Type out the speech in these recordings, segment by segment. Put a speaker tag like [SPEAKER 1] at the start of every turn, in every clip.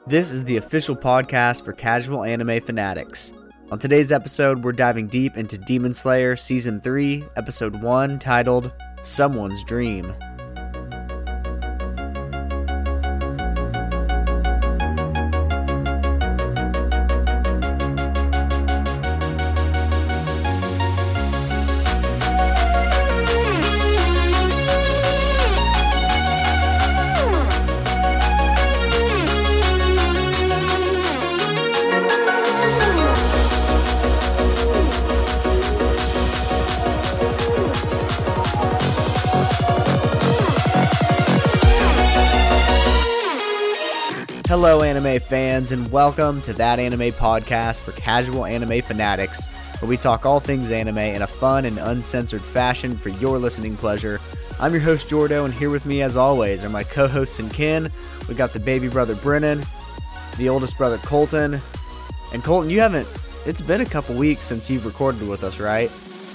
[SPEAKER 1] This is the official podcast for casual anime fanatics. On today's episode, we're diving deep into Demon Slayer Season 3, Episode 1, titled Someone's Dream. Hello anime fans, and welcome to That Anime Podcast for casual anime fanatics, where we talk all things anime in a fun and uncensored fashion for your listening pleasure. I'm your host Jordo, and here with me as always are my co-hosts and kin. We got the baby brother Brennan, the oldest brother Colton, and Colton, it's been a couple weeks since you've recorded with us, right?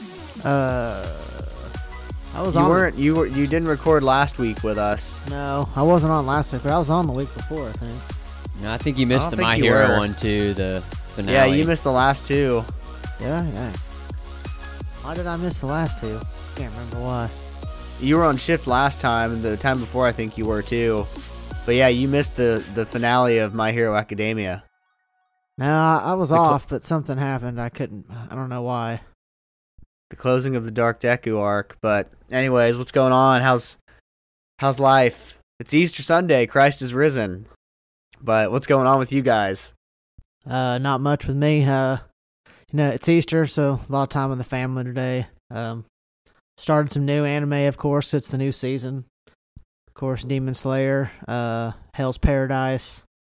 [SPEAKER 1] You didn't record last week with us.
[SPEAKER 2] No, I wasn't on last week, but I was on the week before, I think.
[SPEAKER 3] No, I think you missed the My Hero one too, the finale.
[SPEAKER 1] Yeah, you missed the last two.
[SPEAKER 2] Yeah. Why did I miss the last two? Can't remember why.
[SPEAKER 1] You were on shift last time, and the time before I think you were too. But yeah, you missed the finale of My Hero Academia.
[SPEAKER 2] No, I was off, but something happened. I don't know why.
[SPEAKER 1] The closing of the Dark Deku arc. But anyways, what's going on? How's life? It's Easter Sunday. Christ is risen. But what's going on with you guys?
[SPEAKER 2] Not much with me. It's Easter, so a lot of time with the family today. Started some new anime, of course. It's the new season. Of course, Demon Slayer, Hell's Paradise.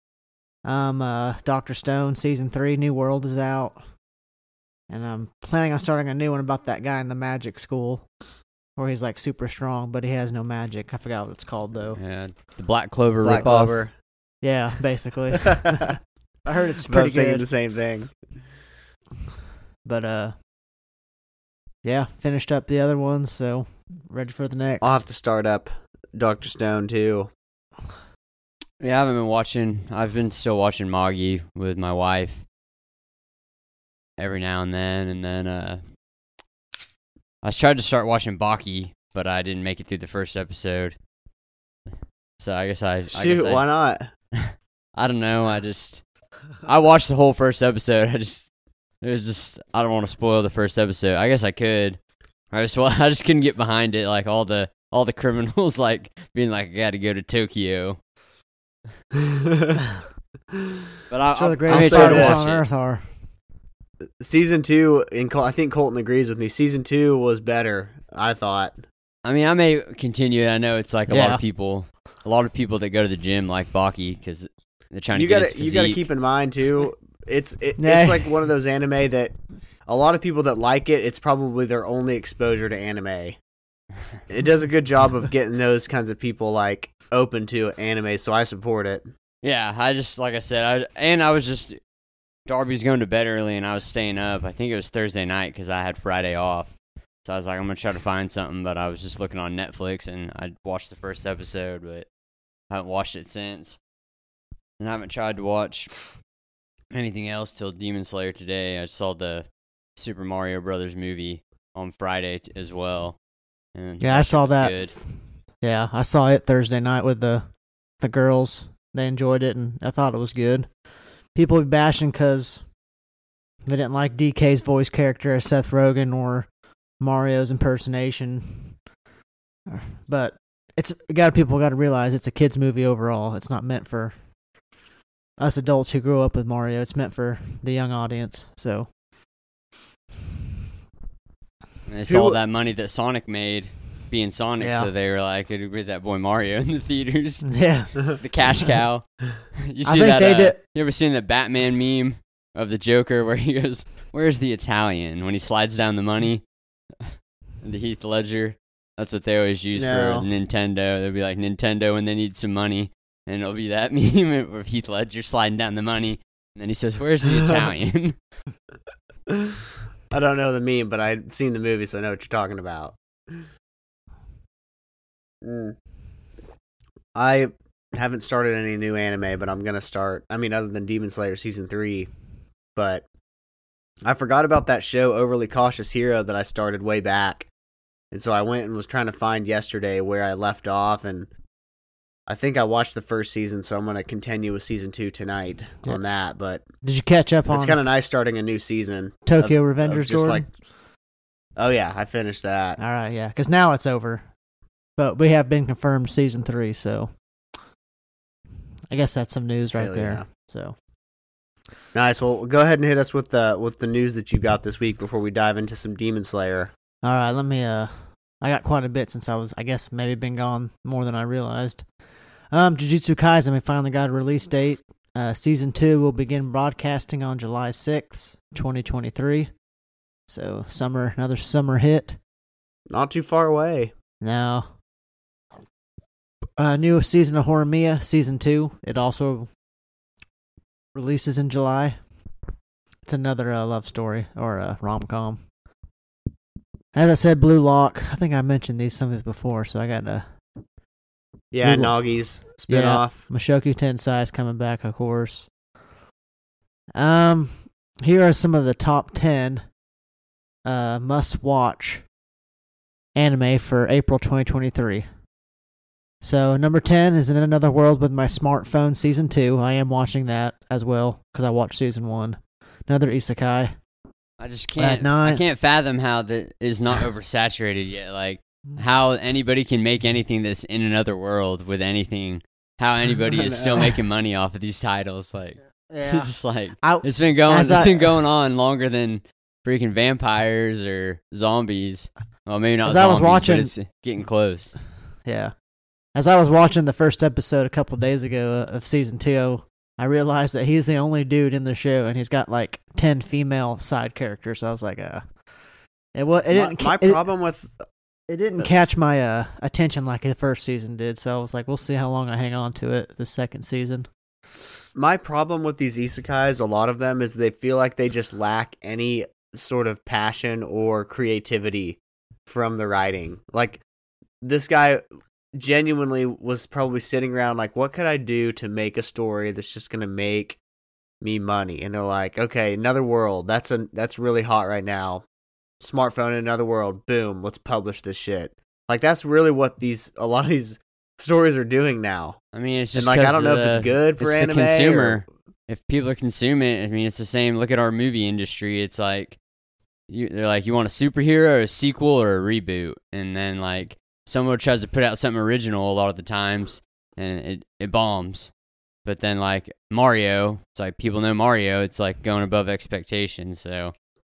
[SPEAKER 2] Dr. Stone, Season 3, New World is out. And I'm planning on starting a new one about that guy in the magic school, where he's like super strong, but he has no magic. I forgot what it's called though.
[SPEAKER 3] Yeah, the Black Clover ripoff.
[SPEAKER 1] Clover.
[SPEAKER 2] Yeah, basically. I heard it's pretty good.
[SPEAKER 1] Thinking the same thing.
[SPEAKER 2] But yeah, finished up the other ones, so ready for the next.
[SPEAKER 1] I'll have to start up Dr. Stone too.
[SPEAKER 3] Yeah, I haven't been watching. I've been still watching Magi with my wife every now and then I tried to start watching Baki, but I didn't make it through the first episode. So I guess
[SPEAKER 1] why not?
[SPEAKER 3] I don't know. I watched the whole first episode. I don't want to spoil the first episode. I guess I could. I just couldn't get behind it. Like all the criminals like being like, I got to go to Tokyo. But
[SPEAKER 2] That's where the greatest stars on Earth are.
[SPEAKER 1] Season 2, I think Colton agrees with me. Season 2 was better, I thought.
[SPEAKER 3] I mean, I may continue it. I know it's like a lot of people that go to the gym like Baki because they're trying to get his physique.
[SPEAKER 1] You got to keep in mind too. It's like one of those anime that a lot of people that like it. It's probably their only exposure to anime. It does a good job of getting those kinds of people like open to anime, so I support it.
[SPEAKER 3] Yeah, Darby's going to bed early, and I was staying up. I think it was Thursday night because I had Friday off. So I was like, I'm going to try to find something, but I was just looking on Netflix, and I watched the first episode, but I haven't watched it since. And I haven't tried to watch anything else till Demon Slayer today. I saw the Super Mario Brothers movie on Friday as well. And
[SPEAKER 2] yeah, I saw that.
[SPEAKER 3] Good.
[SPEAKER 2] Yeah, I saw it Thursday night with the girls. They enjoyed it, and I thought it was good. People be bashing because they didn't like DK's voice character as Seth Rogen or Mario's impersonation. But people got to realize it's a kid's movie overall. It's not meant for us adults who grew up with Mario. It's meant for the young audience. So
[SPEAKER 3] and they saw that money that Sonic made being Sonic, so they were like, it'd be that boy Mario in the theaters.
[SPEAKER 2] Yeah.
[SPEAKER 3] The cash cow. You ever seen the Batman meme of the Joker where he goes, where's the Italian? When he slides down the money, the Heath Ledger. That's what they always use for Nintendo. They'll be like, Nintendo when they need some money. And it'll be that meme of Heath Ledger sliding down the money. And then he says, where's the Italian?
[SPEAKER 1] I don't know the meme, but I've seen the movie, so I know what you're talking about. haven't started any new anime, but I'm gonna start. I mean, other than Demon Slayer season 3, but I forgot about that show, Overly Cautious Hero, that I started way back, and so I went and was trying to find yesterday where I left off, and I think I watched the first season, so I'm gonna continue with season 2 tonight on that. But
[SPEAKER 2] did you catch up on?
[SPEAKER 1] It's kind of nice starting a new season.
[SPEAKER 2] Tokyo Revengers,
[SPEAKER 1] just
[SPEAKER 2] Jordan?
[SPEAKER 1] Oh yeah, I finished that.
[SPEAKER 2] All right, yeah, because now it's over, but we have been confirmed season 3, so I guess that's some news right there.
[SPEAKER 1] Yeah.
[SPEAKER 2] So
[SPEAKER 1] nice. Well, go ahead and hit us with the news that you got this week before we dive into some Demon Slayer.
[SPEAKER 2] all right, let me. I got quite a bit since I guess maybe been gone more than I realized. Jujutsu Kaisen, we finally got a release date. Season 2 will begin broadcasting on July 6th, 2023. So another summer hit.
[SPEAKER 1] Not too far away.
[SPEAKER 2] Now, new season of Horimiya, season 2. It also releases in July. It's another love story or a rom-com. As I said, Blue Lock. I think I mentioned these some of these before, so I got a
[SPEAKER 1] Nagi's spinoff.
[SPEAKER 2] Yeah, Mushoku Tensei is coming back, of course. Here are some of the top 10 must-watch anime for April 2023. So, number 10 is In Another World with My Smartphone, Season 2. I am watching that as well, because I watched Season 1. Another isekai.
[SPEAKER 3] I just can't. I can't fathom how that is not oversaturated yet. Like how anybody can make anything that's in another world with anything. How anybody is still making money off of these titles? Like it's just like it's been going on longer than freaking vampires or zombies. Well, maybe not zombies, but it's getting close.
[SPEAKER 2] Yeah. As I was watching the first episode a couple days ago of season 2. I realized that he's the only dude in the show, and he's got like 10 female side characters. So I was like, it didn't catch my attention like the first season did. So I was like, we'll see how long I hang on to it the second season.
[SPEAKER 1] My problem with these isekais, a lot of them, is they feel like they just lack any sort of passion or creativity from the writing. Like this guy genuinely was probably sitting around like, what could I do to make a story that's just gonna make me money? And they're like, okay, Another World, that's really hot right now. Smartphone in Another World, boom, let's publish this shit. Like that's really what a lot of these stories are doing now.
[SPEAKER 3] I mean, it's just
[SPEAKER 1] and like I don't know if it's good for anime.
[SPEAKER 3] The consumer. If people are consuming it, I mean, it's the same. Look at our movie industry. It's like they're like, you want a superhero, a sequel, or a reboot, and then like someone tries to put out something original a lot of the times, and it bombs. But then, like, Mario, it's like, people know Mario, it's like going above expectations, so.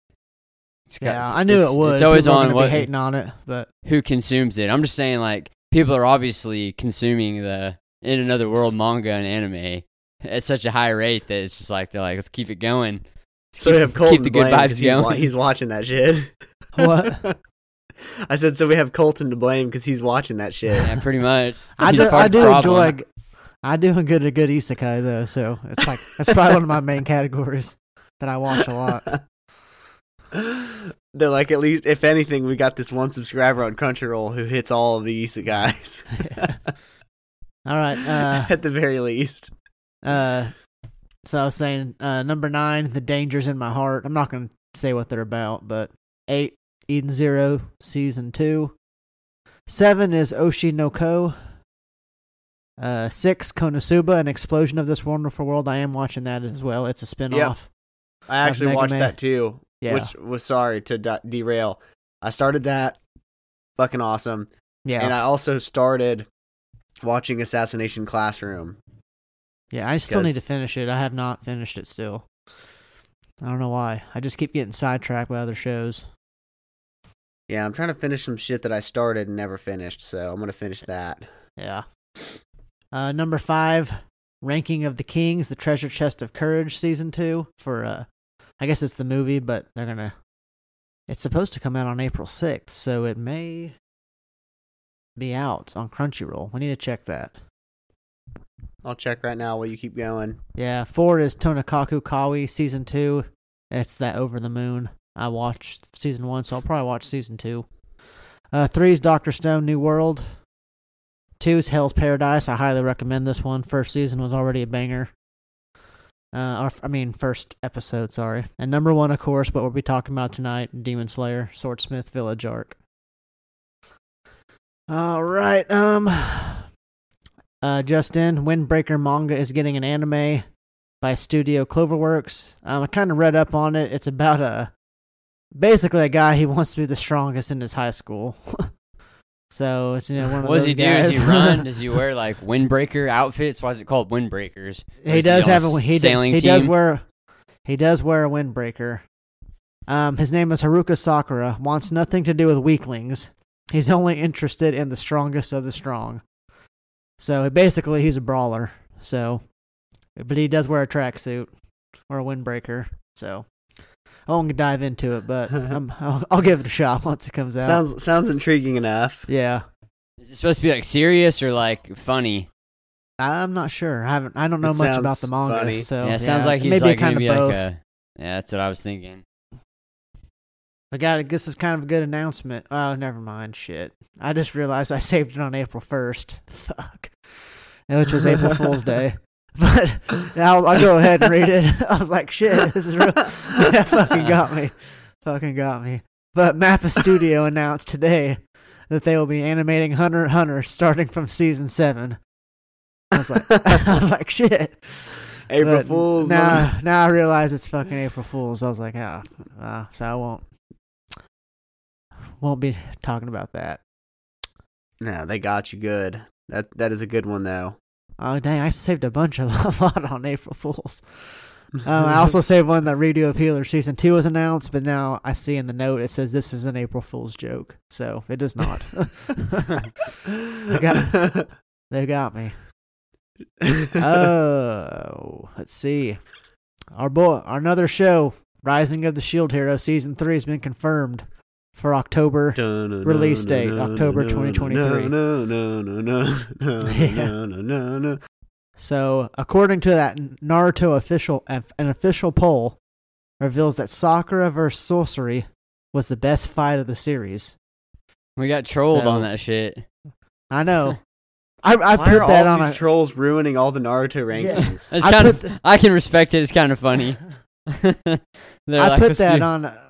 [SPEAKER 2] I knew it would.
[SPEAKER 3] It's always
[SPEAKER 2] people
[SPEAKER 3] on
[SPEAKER 2] be hating on it, but.
[SPEAKER 3] Who consumes it. I'm just saying, like, people are obviously consuming the In Another World manga and anime at such a high rate that it's just like, they're like, let's keep it going.
[SPEAKER 1] So we have Colton keep the good vibes going. He's watching that shit.
[SPEAKER 2] What?
[SPEAKER 1] I said, so we have Colton to blame because he's watching that shit.
[SPEAKER 3] Yeah, pretty much.
[SPEAKER 2] I do enjoy a good isekai though, so it's like that's probably one of my main categories that I watch a lot.
[SPEAKER 1] They're like, at least if anything, we got this one subscriber on Crunchyroll who hits all of the isekais.
[SPEAKER 2] All right,
[SPEAKER 1] at the very least.
[SPEAKER 2] So I was saying, number 9, The Dangers in My Heart. I'm not going to say what they're about, but 8. Eden Zero, Season 2. 7 is Oshi no Ko. 6, Konosuba, An Explosion of This Wonderful World. I am watching that as well. It's a spinoff.
[SPEAKER 1] Yep. I actually watched that too, which was sorry to derail. I started that. Fucking awesome.
[SPEAKER 2] Yeah.
[SPEAKER 1] And I also started watching Assassination Classroom.
[SPEAKER 2] Yeah, I still need to finish it. I have not finished it still. I don't know why. I just keep getting sidetracked by other shows.
[SPEAKER 1] Yeah, I'm trying to finish some shit that I started and never finished, so I'm going to finish that.
[SPEAKER 2] Yeah. Number 5, Ranking of the Kings, The Treasure Chest of Courage, Season 2. For, I guess it's the movie, but they're going to... It's supposed to come out on April 6th, so it may be out on Crunchyroll. We need to check that.
[SPEAKER 1] I'll check right now while you keep going.
[SPEAKER 2] Yeah, 4 is Tonakaku Kawi, Season 2. It's that Over the Moon. I watched Season 1, so I'll probably watch Season 2. 3 is Dr. Stone, New World. 2 is Hell's Paradise. I highly recommend this one. First season was already a banger. First episode, sorry. And number 1, of course, what we'll be talking about tonight, Demon Slayer, Swordsmith Village arc. All right. Justin, Windbreaker manga is getting an anime by Studio Cloverworks. I kind of read up on it. It's about basically a guy, he wants to be the strongest in his high school. So it's one of
[SPEAKER 3] what
[SPEAKER 2] those
[SPEAKER 3] does he do?
[SPEAKER 2] guys.
[SPEAKER 3] Does he run? Does he wear like windbreaker outfits? Why is it called windbreakers?
[SPEAKER 2] He does have a
[SPEAKER 3] sailing
[SPEAKER 2] he
[SPEAKER 3] team.
[SPEAKER 2] does wear a windbreaker. His name is Haruka Sakura. Wants nothing to do with weaklings. He's only interested in the strongest of the strong. So basically, he's a brawler. So, but he does wear a tracksuit or a windbreaker. So I won't dive into it, but I'll give it a shot once it comes out.
[SPEAKER 1] Sounds intriguing enough.
[SPEAKER 2] Yeah.
[SPEAKER 3] Is it supposed to be like serious or like funny?
[SPEAKER 2] I'm not sure. I don't know
[SPEAKER 1] It
[SPEAKER 2] much
[SPEAKER 1] sounds
[SPEAKER 2] about the manga.
[SPEAKER 1] funny.
[SPEAKER 2] So
[SPEAKER 3] Yeah, it sounds like he's
[SPEAKER 2] maybe
[SPEAKER 3] like
[SPEAKER 2] kind
[SPEAKER 3] gonna
[SPEAKER 2] of
[SPEAKER 3] be
[SPEAKER 2] both.
[SPEAKER 3] like a. Yeah, that's what I was thinking.
[SPEAKER 2] This is kind of a good announcement. Oh, never mind. Shit. I just realized I saved it on April 1st. Fuck. Which was April Fool's Day. But I'll go ahead and read it. I was like, shit, this is real. That fucking got me. But Mappa Studio announced today that they will be animating Hunter x Hunter starting from season 7. I was like, shit.
[SPEAKER 1] April
[SPEAKER 2] But
[SPEAKER 1] Fools.
[SPEAKER 2] Now I realize it's fucking April Fools. I was like, so I won't be talking about that.
[SPEAKER 1] No, they got you good. That is a good one though.
[SPEAKER 2] Oh dang! I saved a lot on April Fools. I also saved one that redo of Healer season 2 was announced, but now I see in the note it says this is an April Fool's joke, so it is not. They got me. Oh, let's see. Another show, Rising of the Shield Hero season 3 has been confirmed for October release date, October 2023. So, according to that Naruto an official poll reveals that Sakura vs. Sorcery was the best fight of the series.
[SPEAKER 3] We got trolled
[SPEAKER 2] So-
[SPEAKER 3] on that shit.
[SPEAKER 2] I know. I
[SPEAKER 1] Why
[SPEAKER 2] put
[SPEAKER 1] are
[SPEAKER 2] that
[SPEAKER 1] all
[SPEAKER 2] on
[SPEAKER 1] these
[SPEAKER 2] a
[SPEAKER 1] trolls ruining all the Naruto rankings?
[SPEAKER 3] It's
[SPEAKER 2] I
[SPEAKER 3] kind
[SPEAKER 2] put
[SPEAKER 3] of. I can respect it. It's kind of funny.
[SPEAKER 2] I put that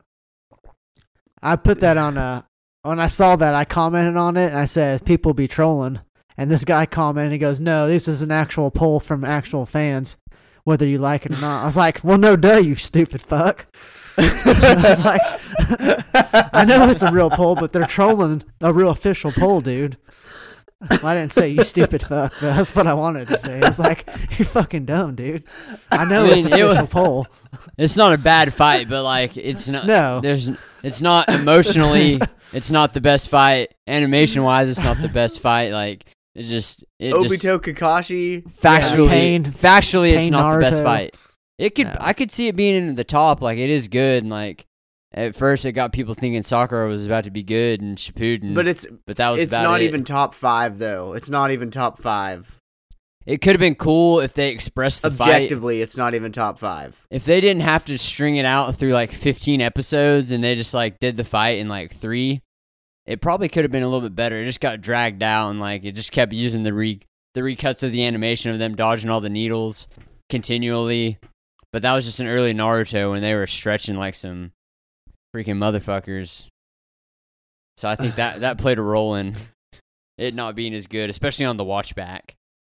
[SPEAKER 2] on when I saw that, I commented on it and I said people be trolling, and this guy commented, he goes, no, this is an actual poll from actual fans, whether you like it or not. I was like, well, no duh, you stupid fuck. I was like, I know it's a real poll, but they're trolling a real official poll, dude. Well, I didn't say you stupid fuck, but that's what I wanted to say. It's like, you're fucking dumb, dude. I know
[SPEAKER 3] I mean,
[SPEAKER 2] it's an official poll.
[SPEAKER 3] It's not a bad fight, but like it's not.
[SPEAKER 2] No.
[SPEAKER 3] It's not emotionally. It's not the best fight. Animation wise, it's not the best fight. Like
[SPEAKER 1] Obito Kakashi.
[SPEAKER 3] factually, it's
[SPEAKER 2] Pain
[SPEAKER 3] not the best
[SPEAKER 2] Naruto.
[SPEAKER 3] fight.
[SPEAKER 2] No.
[SPEAKER 3] I could see it being in the top. Like it is good, and like at first it got people thinking Sakura was about to be good and Shippuden, but that was
[SPEAKER 1] it's
[SPEAKER 3] about
[SPEAKER 1] not
[SPEAKER 3] it.
[SPEAKER 1] even top 5 though. It's not even top 5.
[SPEAKER 3] It could have been cool if they expressed the fight.
[SPEAKER 1] Objectively, it's not even top 5.
[SPEAKER 3] If they didn't have to string it out through like 15 episodes and they just like did the fight in like 3, it probably could have been a little bit better. It just got dragged out and like it just kept using the recuts of the animation of them dodging all the needles continually. But that was just an early Naruto when they were stretching like some freaking motherfuckers. So I think that played a role in it not being as good, especially on the watch back.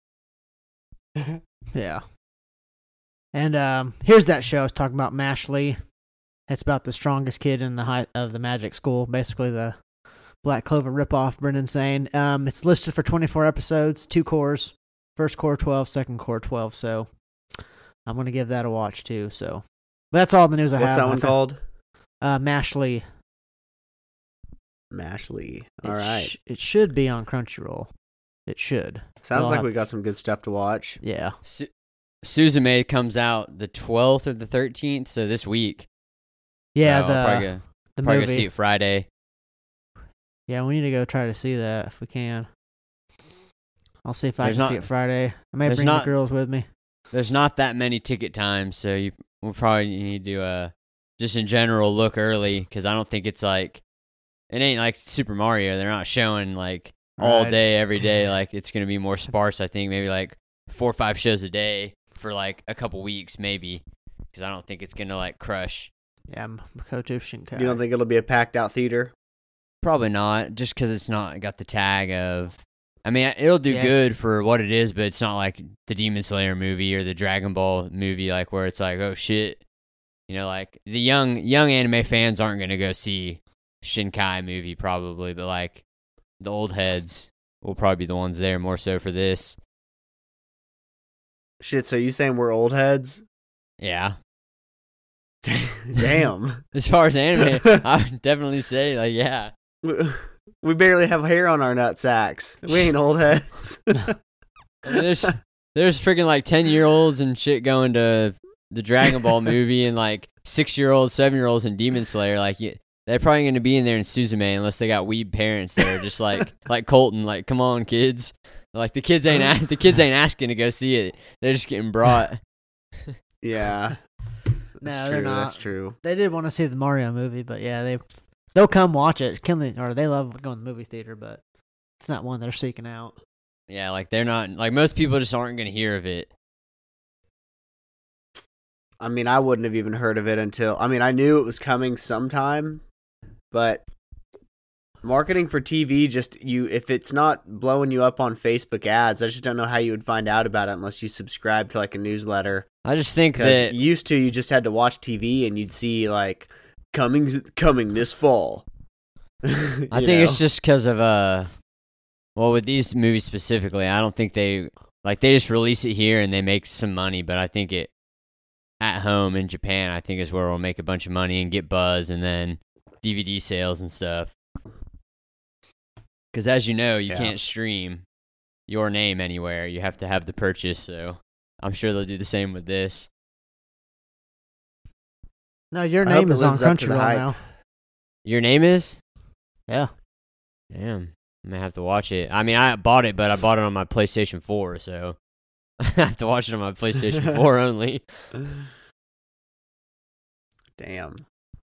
[SPEAKER 2] Yeah. And here's that show I was talking about, Mashley. It's about the strongest kid in the height of the magic school, basically the Black Clover ripoff, Brendan saying. It's listed for 24 episodes, 2 cores. First core 12, second core 12, so I'm going to give that a watch too. So but that's all the news I have.
[SPEAKER 1] What's that one called?
[SPEAKER 2] Mashley.
[SPEAKER 1] Mashley. All right.
[SPEAKER 2] It should be on Crunchyroll. It should.
[SPEAKER 1] Sounds
[SPEAKER 2] Well,
[SPEAKER 1] like we got some good stuff to watch.
[SPEAKER 2] Yeah.
[SPEAKER 3] Suzume comes out the 12th or the 13th, so this week.
[SPEAKER 2] Yeah,
[SPEAKER 3] So I'll probably
[SPEAKER 2] the
[SPEAKER 3] go
[SPEAKER 2] movie.
[SPEAKER 3] see it Friday.
[SPEAKER 2] Yeah, we need to go try to see that if we can. I'll see if I
[SPEAKER 3] There's
[SPEAKER 2] can
[SPEAKER 3] not-
[SPEAKER 2] see it Friday. I may
[SPEAKER 3] there's
[SPEAKER 2] bring
[SPEAKER 3] not-
[SPEAKER 2] the girls with me.
[SPEAKER 3] There's not that many ticket times, so we'll probably need to just in general look early because I don't think it's like it ain't like Super Mario. They're not showing like all
[SPEAKER 2] Right.
[SPEAKER 3] day, every day. Like, it's going to be more sparse, I think. Maybe like 4 or 5 shows a day for like a couple weeks, maybe. Because I don't think it's going to like crush.
[SPEAKER 2] Yeah, Makoto Shinkai.
[SPEAKER 1] You don't think it'll be a packed out theater?
[SPEAKER 3] Probably not, just because it's not got the tag of. I mean, it'll do
[SPEAKER 2] Yeah.
[SPEAKER 3] good for what it is, but it's not like the Demon Slayer movie or the Dragon Ball movie, like where it's like, oh shit, you know, like the young anime fans aren't gonna go see Shinkai movie probably, but like the old heads will probably be the ones there more so for this.
[SPEAKER 1] Shit, so you saying we're old heads?
[SPEAKER 3] Yeah,
[SPEAKER 1] Damn.
[SPEAKER 3] as far as anime, I would definitely say like yeah.
[SPEAKER 1] We barely have hair on our nut sacks. We ain't old heads.
[SPEAKER 3] I mean, there's freaking like 10-year-olds and shit going to the Dragon Ball movie, and like 6-year-olds, 7-year-olds in Demon Slayer. Like they're probably going to be in there in Suzume unless they got weeb parents that are just like like Colton. Like, come on, kids. Like the kids ain't asking to go see it. They're just getting brought.
[SPEAKER 1] Yeah.
[SPEAKER 2] No,
[SPEAKER 1] That's
[SPEAKER 2] they're
[SPEAKER 1] true,
[SPEAKER 2] not.
[SPEAKER 1] That's true.
[SPEAKER 2] They did want to see the Mario movie, but yeah, they'll come watch it. Or they love going to the movie theater, but it's not one they're seeking out.
[SPEAKER 3] Yeah, like they're not like most people just aren't going to hear of it.
[SPEAKER 1] I mean, I wouldn't have even heard of it until... I mean, I knew it was coming sometime, but marketing for TV, if it's not blowing you up on Facebook ads, I just don't know how you would find out about it unless you subscribe to like a newsletter.
[SPEAKER 3] I just think
[SPEAKER 1] Because
[SPEAKER 3] that
[SPEAKER 1] used to, you just had to watch TV and you'd see like coming this fall.
[SPEAKER 3] I think it's just because of well, with these movies specifically, I don't think they just release it here and they make some money, but I think it at home in Japan, I think is where we'll make a bunch of money and get buzz and then DVD sales and stuff. Because as you know, you can't stream your name anywhere. You have to have the purchase, so I'm sure they'll do the same with this.
[SPEAKER 2] No, your
[SPEAKER 1] I hope
[SPEAKER 2] name
[SPEAKER 1] it
[SPEAKER 2] is on
[SPEAKER 1] lives up to the
[SPEAKER 2] Crunchyroll
[SPEAKER 1] hype.
[SPEAKER 2] now.
[SPEAKER 3] Your name is?
[SPEAKER 2] Yeah.
[SPEAKER 3] Damn. I'm going to have to watch it. I mean, I bought it, but I bought it on my PlayStation 4, so I have to watch it on my PlayStation 4 only.
[SPEAKER 1] Damn.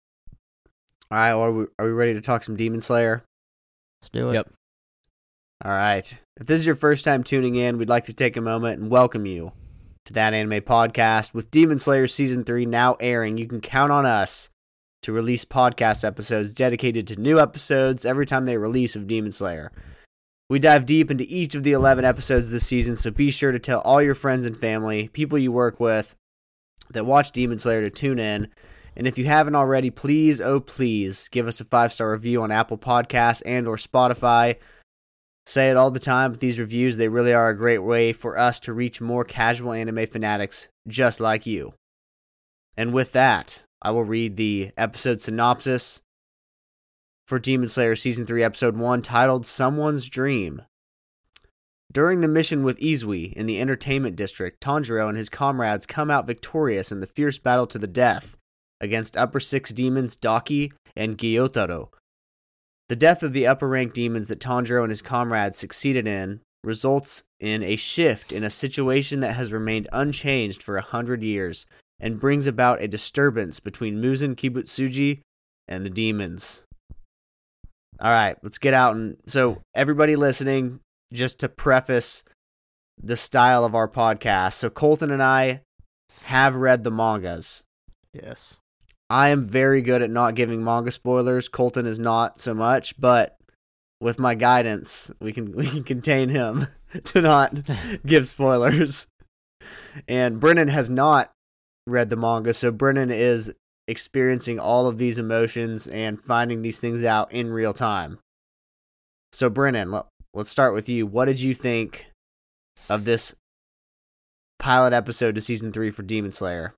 [SPEAKER 1] All right, well, are we ready to talk some Demon Slayer?
[SPEAKER 2] Let's do it.
[SPEAKER 3] Yep.
[SPEAKER 1] All right. If this is your first time tuning in, we'd like to take a moment and welcome you to That Anime Podcast. With Demon Slayer Season 3 now airing, you can count on us to release podcast episodes dedicated to new episodes every time they release of Demon Slayer. We dive deep into each of the 11 episodes this season, so be sure to tell all your friends and family, people you work with, that watch Demon Slayer to tune in. And if you haven't already, please, oh please, give us a 5-star review on Apple Podcasts and or Spotify. Say it all the time, but these reviews, they really are a great way for us to reach more casual anime fanatics just like you. And with that, I will read the episode synopsis for Demon Slayer Season 3, Episode 1, titled Someone's Dream. During the mission with Izui in the entertainment district, Tanjiro and his comrades come out victorious in the fierce battle to the death against Upper 6 demons Daki and Gyotaro. The death of the upper-ranked demons that Tanjiro and his comrades succeeded in results in a shift in a situation that has remained unchanged for 100 years and brings about a disturbance between Muzan Kibutsuji and the demons. All right, let's get out. And so everybody listening, just to preface the style of our podcast. So Colton and I have read the mangas.
[SPEAKER 2] Yes.
[SPEAKER 1] I am very good at not giving manga spoilers. Colton is not so much, but with my guidance, we can contain him to not give spoilers. And Brennan has not read the manga, so Brennan is experiencing all of these emotions and finding these things out in real time. So Brennan, let's start with you. What did you think of this pilot episode to Season 3 for Demon Slayer?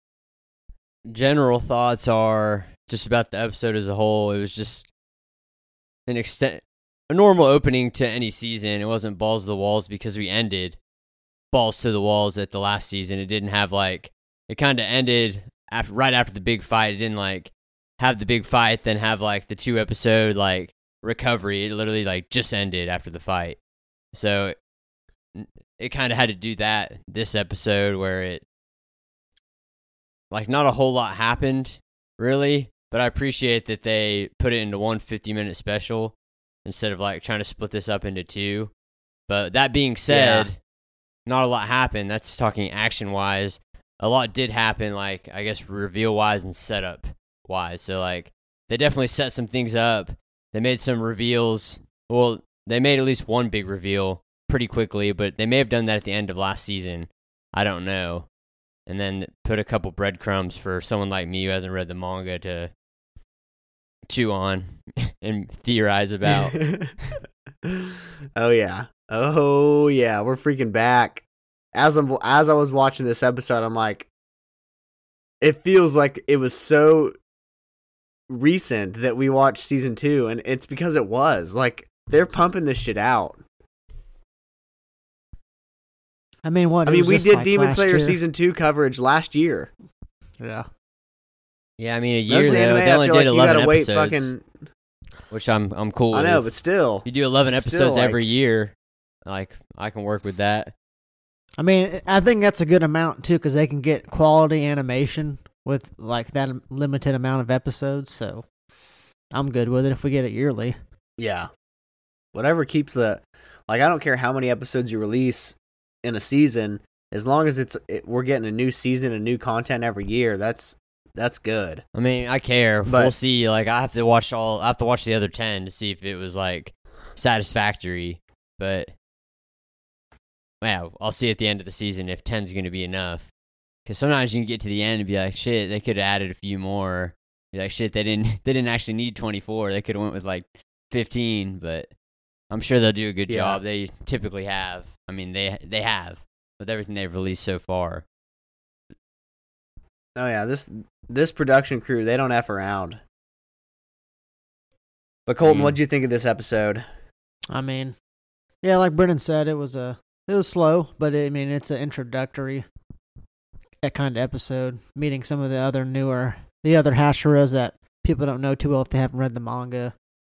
[SPEAKER 3] General thoughts are just about the episode as a whole. It was just a normal opening to any season. It wasn't balls to the walls because we ended balls to the walls at the last season. It didn't have it kind of ended right after the big fight. It didn't have the big fight, then have the 2-episode recovery. It literally just ended after the fight. So it kind of had to do that this episode where it not a whole lot happened really, but I appreciate that they put it into one 50-minute special instead of like trying to split this up into two. But that being said, not a lot happened. That's talking action wise. A lot did happen, like I guess reveal wise and setup wise. So like they definitely set some things up. They made some reveals. Well, they made at least one big reveal pretty quickly, but they may have done that at the end of last season. I don't know. And then put a couple breadcrumbs for someone like me who hasn't read the manga to chew on and theorize about.
[SPEAKER 1] Oh yeah, we're freaking back. As I was watching this episode, I'm like, it feels like it was so recent that we watched season 2, and it's because it was like they're pumping this shit out.
[SPEAKER 2] I mean,
[SPEAKER 1] we did Demon Slayer season 2 coverage last year.
[SPEAKER 2] Yeah.
[SPEAKER 3] Yeah, I mean a year
[SPEAKER 1] Most
[SPEAKER 3] though.
[SPEAKER 1] anime,
[SPEAKER 3] They only did 11 episodes, which I'm cool with.
[SPEAKER 1] I know, but still,
[SPEAKER 3] you do 11 episodes every year. Like I can work with that.
[SPEAKER 2] I mean, I think that's a good amount too, because they can get quality animation with like that limited amount of episodes. So I'm good with it if we get it yearly.
[SPEAKER 1] Yeah, whatever keeps I don't care how many episodes you release in a season, as long as we're getting a new season and new content every year. That's good.
[SPEAKER 3] I mean, I care.
[SPEAKER 1] But
[SPEAKER 3] we'll see. Like I have to watch the other 10 to see if it was like satisfactory. But yeah, I'll see at the end of the season if 10's going to be enough. Because sometimes you can get to the end and be like, shit, they could have added a few more. Be like, shit, they didn't actually need 24. They could have went with like 15. But I'm sure they'll do a good job. They typically have. I mean, they have with everything they've released so far.
[SPEAKER 1] Oh yeah, this production crew, they don't F around. But Colton, what'd you think of this episode?
[SPEAKER 2] I mean, yeah, like Brennan said, it was slow, but it's an introductory kind of episode, meeting some of the other Hashiras that people don't know too well if they haven't read the manga.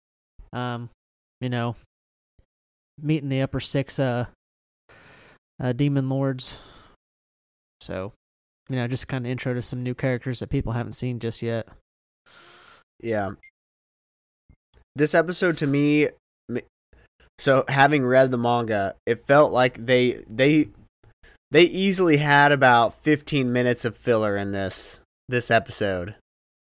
[SPEAKER 2] Meeting the upper 6 demon lords. So, just kind of intro to some new characters that people haven't seen just yet.
[SPEAKER 1] Yeah. This episode to me, so having read the manga, it felt like they easily had about 15 minutes of filler in this episode.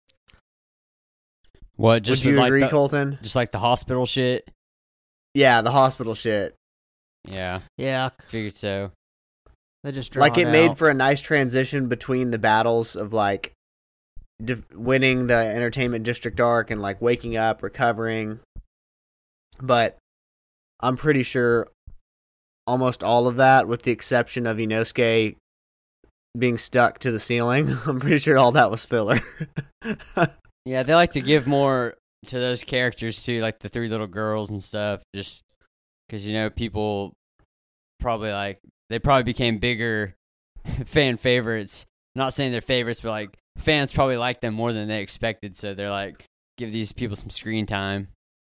[SPEAKER 3] What? Just
[SPEAKER 1] would you agree, Colton?
[SPEAKER 3] Just like the hospital shit.
[SPEAKER 1] Yeah, the hospital shit.
[SPEAKER 3] Yeah.
[SPEAKER 2] Yeah.
[SPEAKER 3] Figured so.
[SPEAKER 2] They just
[SPEAKER 1] made for a nice transition between the battles of like winning the entertainment district arc and like waking up, recovering. But I'm pretty sure almost all of that, with the exception of Inosuke being stuck to the ceiling, I'm pretty sure all that was filler.
[SPEAKER 3] Yeah, they like to give more to those characters too, like the 3 little girls and stuff, just because people probably they probably became bigger fan favorites. Not saying they're favorites, but like fans probably like them more than they expected, so they're like, give these people some screen time.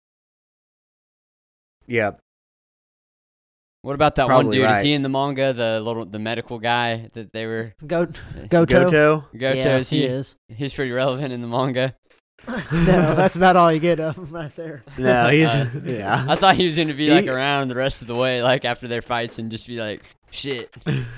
[SPEAKER 1] Yep.
[SPEAKER 3] What about that
[SPEAKER 1] probably
[SPEAKER 3] one dude?
[SPEAKER 1] Right.
[SPEAKER 3] Is he in the manga? The medical guy that they were
[SPEAKER 2] Goto. Yeah, he is.
[SPEAKER 3] He's pretty relevant in the manga.
[SPEAKER 2] No, that's about all you get of him right there.
[SPEAKER 1] No, he's yeah.
[SPEAKER 3] I thought he was gonna be around the rest of the way, like after their fights, and just be like, shit.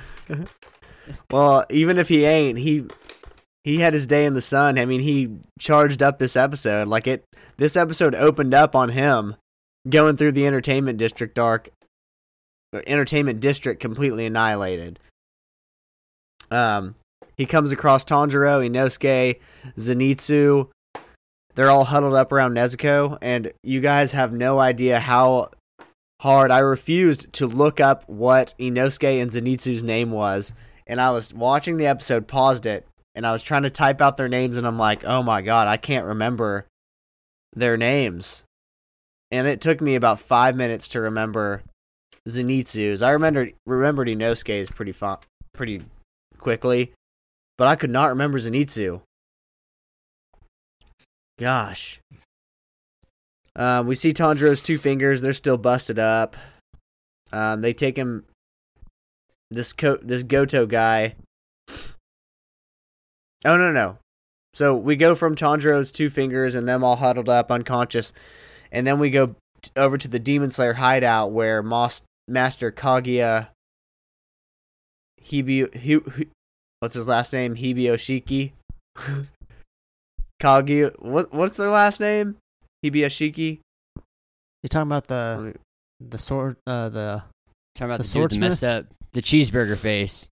[SPEAKER 1] Well, even if he ain't, he had his day in the sun. I mean, he charged up this episode. This episode opened up on him going through the entertainment district arc. Entertainment district completely annihilated. He comes across Tanjiro, Inosuke, Zenitsu. They're all huddled up around Nezuko, and you guys have no idea how hard I refused to look up what Inosuke and Zenitsu's name was. And I was watching the episode, paused it, and I was trying to type out their names, and I'm like, oh my god, I can't remember their names. And it took me about 5 minutes to remember Zenitsu's. I remembered Inosuke's pretty quickly, but I could not remember Zenitsu. Gosh. We see Tanjiro's 2 fingers. They're still busted up. They take him. This Goto guy. Oh no. So we go from Tanjiro's 2 fingers and them all huddled up, unconscious, and then we go over to the Demon Slayer hideout where Master Kaguya what's his last name? Hibioshiki? Kaguya, what's their last name? Hibioshiki?
[SPEAKER 2] You talking about the sword,
[SPEAKER 3] Talking about
[SPEAKER 2] The
[SPEAKER 3] the dude that messed up the cheeseburger face.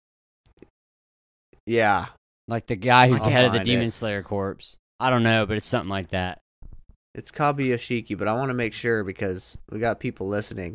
[SPEAKER 1] Yeah.
[SPEAKER 3] Like the guy who's
[SPEAKER 1] I'll
[SPEAKER 3] the head of the
[SPEAKER 1] find
[SPEAKER 3] Demon
[SPEAKER 1] it.
[SPEAKER 3] Slayer corpse. I don't know, but it's something like that.
[SPEAKER 1] It's Kabuyoshiki, but I want to make sure because we got people listening.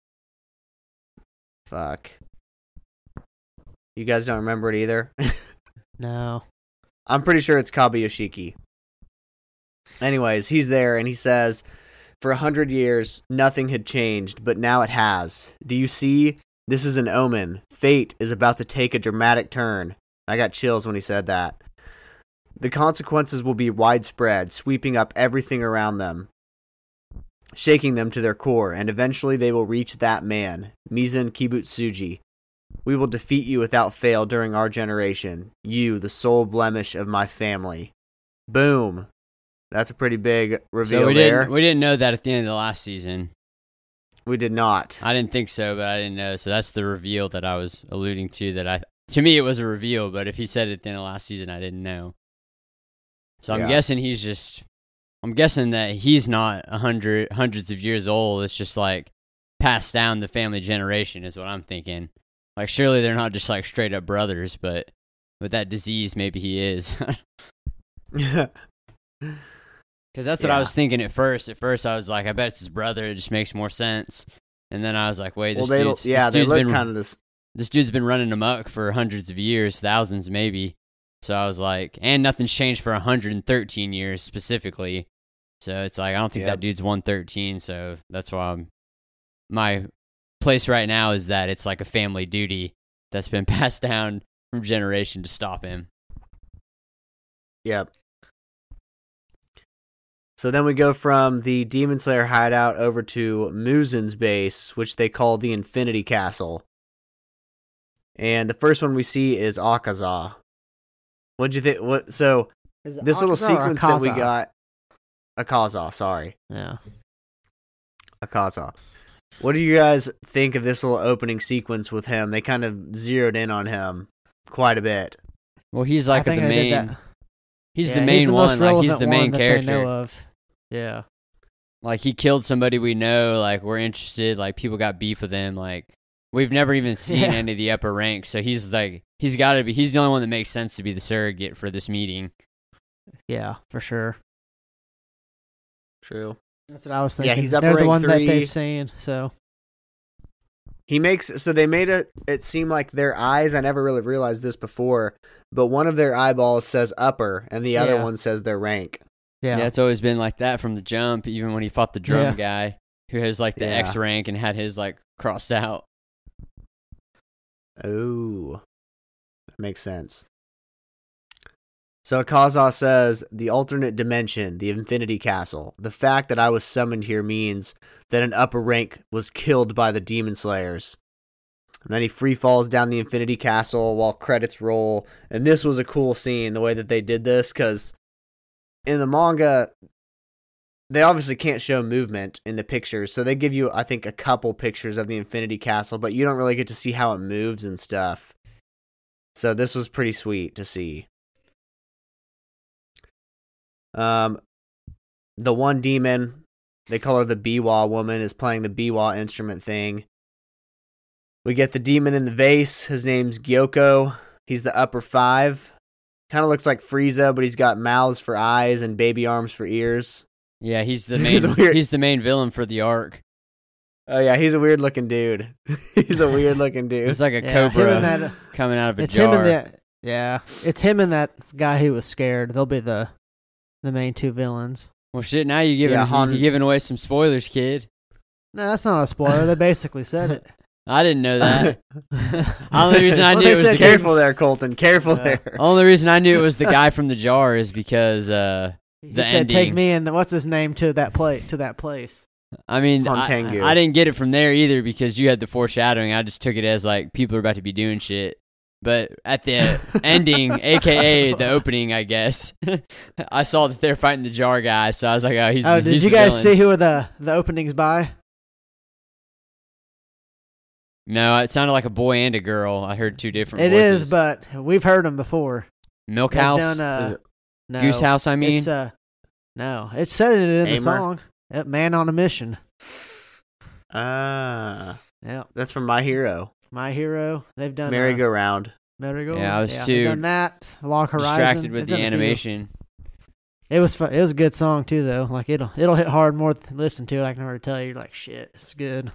[SPEAKER 1] Fuck. You guys don't remember it either?
[SPEAKER 2] no.
[SPEAKER 1] I'm pretty sure it's Kabuyoshiki. Anyways, he's there and he says, for 100 years, nothing had changed, but now it has. Do you see? This is an omen. Fate is about to take a dramatic turn. I got chills when he said that. The consequences will be widespread, sweeping up everything around them, shaking them to their core, and eventually they will reach that man, Mizan Kibutsuji. We will defeat you without fail during our generation. You, the sole blemish of my family. Boom. That's a pretty big reveal
[SPEAKER 3] So we
[SPEAKER 1] there.
[SPEAKER 3] didn't know that at the end of the last season.
[SPEAKER 1] We did not.
[SPEAKER 3] I didn't think so, but I didn't know. So that's the reveal that I was alluding to. To me, it was a reveal, but if he said it at the end of last season, I didn't know. So I'm
[SPEAKER 1] Yeah.
[SPEAKER 3] guessing I'm guessing that he's not hundreds of years old. It's just like passed down the family generation is what I'm thinking. Like surely they're not just like straight up brothers, but with that disease, maybe he is. Because that's what I
[SPEAKER 1] Yeah.
[SPEAKER 3] was thinking at first. At first, I was like, I bet it's his brother. It just makes more sense. And then I was like, wait,
[SPEAKER 1] Well, they look kind of this.
[SPEAKER 3] This dude's been running amok for hundreds of years, thousands maybe. So I was like, and nothing's changed for 113 years specifically. So it's like, I don't think
[SPEAKER 1] Yep.
[SPEAKER 3] that dude's 113. So that's why my place right now is that it's like a family duty that's been passed down from generation to stop him.
[SPEAKER 1] Yep. So then we go from the Demon Slayer hideout over to Muzen's base, which they call the Infinity Castle. And the first one we see is Akaza. What'd you think? So this little sequence that we got, Akaza, sorry.
[SPEAKER 2] Yeah.
[SPEAKER 1] Akaza. What do you guys think of this little opening sequence with him? They kind of zeroed in on him quite a bit.
[SPEAKER 3] Well, he's like
[SPEAKER 2] I think
[SPEAKER 3] the
[SPEAKER 2] they did
[SPEAKER 3] main.
[SPEAKER 2] that.
[SPEAKER 3] He's
[SPEAKER 2] Yeah,
[SPEAKER 3] the main
[SPEAKER 2] most
[SPEAKER 3] one. Like he's
[SPEAKER 2] relevant
[SPEAKER 3] the main
[SPEAKER 2] one that they
[SPEAKER 3] character.
[SPEAKER 2] know of. Yeah.
[SPEAKER 3] Like he killed somebody we know. Like we're interested. Like people got beef with him. Like we've never even seen
[SPEAKER 2] Yeah.
[SPEAKER 3] any of the upper ranks. So he's like he's got to be. He's the only one that makes sense to be the surrogate for this meeting.
[SPEAKER 2] Yeah, for sure.
[SPEAKER 1] True.
[SPEAKER 2] That's what I was thinking.
[SPEAKER 1] Yeah, he's upper
[SPEAKER 2] They're the
[SPEAKER 1] rank
[SPEAKER 2] one
[SPEAKER 1] 3.
[SPEAKER 2] that they've seen, so.
[SPEAKER 1] They made it seem like their eyes, I never really realized this before, but one of their eyeballs says upper and the other
[SPEAKER 2] Yeah.
[SPEAKER 1] one says their rank.
[SPEAKER 2] Yeah.
[SPEAKER 3] Yeah, it's always been like that from the jump. Even when he fought the drum guy, who has like the
[SPEAKER 1] Yeah.
[SPEAKER 3] X rank and had his like crossed out.
[SPEAKER 1] Oh, that makes sense. So Akaza says, the alternate dimension, the Infinity Castle. The fact that I was summoned here means that an upper rank was killed by the Demon Slayers. And then he free falls down the Infinity Castle while credits roll. And this was a cool scene, the way that they did this, because in the manga, they obviously can't show movement in the pictures. So they give you, I think, a couple pictures of the Infinity Castle, but you don't really get to see how it moves and stuff. So this was pretty sweet to see. The one demon, they call her the Biwa woman, is playing the Biwa instrument thing. We get the demon in the vase. His name's Gyoko. He's the upper 5. Kind of looks like Frieza, but he's got mouths for eyes and baby arms for ears.
[SPEAKER 3] Yeah, he's the
[SPEAKER 1] He's
[SPEAKER 3] main.
[SPEAKER 1] weird.
[SPEAKER 3] He's the main villain for the arc.
[SPEAKER 1] Oh yeah, he's a weird looking dude. He's a weird looking dude.
[SPEAKER 3] It's like a
[SPEAKER 2] Yeah, him
[SPEAKER 3] cobra
[SPEAKER 2] and that,
[SPEAKER 3] coming out of a
[SPEAKER 2] it's
[SPEAKER 3] jar.
[SPEAKER 2] him and that. Yeah, it's him and that guy who was scared. They'll be the main 2 villains.
[SPEAKER 3] Well, shit. Now you're
[SPEAKER 1] Yeah,
[SPEAKER 3] giving away some spoilers, kid.
[SPEAKER 2] No, that's not a spoiler. They basically said it.
[SPEAKER 3] I didn't know that. Only reason I
[SPEAKER 2] Well,
[SPEAKER 3] knew
[SPEAKER 2] they
[SPEAKER 3] it was
[SPEAKER 2] said
[SPEAKER 3] the
[SPEAKER 1] Careful there, Colton. Careful
[SPEAKER 2] Yeah.
[SPEAKER 1] there.
[SPEAKER 3] only reason I knew it was the guy from the jar is because
[SPEAKER 2] He
[SPEAKER 3] the
[SPEAKER 2] said, "Take
[SPEAKER 3] ending.
[SPEAKER 2] me and what's his name to that place."
[SPEAKER 3] I mean,
[SPEAKER 1] Hontengu.
[SPEAKER 3] I didn't get it from there either because you had the foreshadowing. I just took it as like people are about to be doing shit. But at the ending, aka the opening, I guess, I saw that they're fighting the jar guy, so I was like, "Oh, he's."
[SPEAKER 2] Oh, did
[SPEAKER 3] he's
[SPEAKER 2] you
[SPEAKER 3] the
[SPEAKER 2] guys
[SPEAKER 3] villain.
[SPEAKER 2] see who the openings by?
[SPEAKER 3] No, it sounded like a boy and a girl. I heard two different
[SPEAKER 2] It
[SPEAKER 3] voices.
[SPEAKER 2] is, but we've heard them before.
[SPEAKER 3] Milk
[SPEAKER 2] They've
[SPEAKER 3] House,
[SPEAKER 2] done, no,
[SPEAKER 3] Goose House. I mean,
[SPEAKER 2] It's no, it said it in the
[SPEAKER 1] Aimer?
[SPEAKER 2] song. Man on a Mission.
[SPEAKER 1] Ah,
[SPEAKER 2] Yeah,
[SPEAKER 1] that's from My Hero.
[SPEAKER 2] My Hero. They've done
[SPEAKER 1] Merry-Go-Round.
[SPEAKER 2] Merry-Go.
[SPEAKER 3] Yeah, I was
[SPEAKER 2] they've
[SPEAKER 3] too
[SPEAKER 2] done that. Log Horizon.
[SPEAKER 3] distracted with
[SPEAKER 2] They've
[SPEAKER 3] the
[SPEAKER 2] done a few.
[SPEAKER 3] animation.
[SPEAKER 2] It was fun. It was a good song too, though. Like it'll hit hard more. Listen to it. I can already tell you. Like shit, it's good.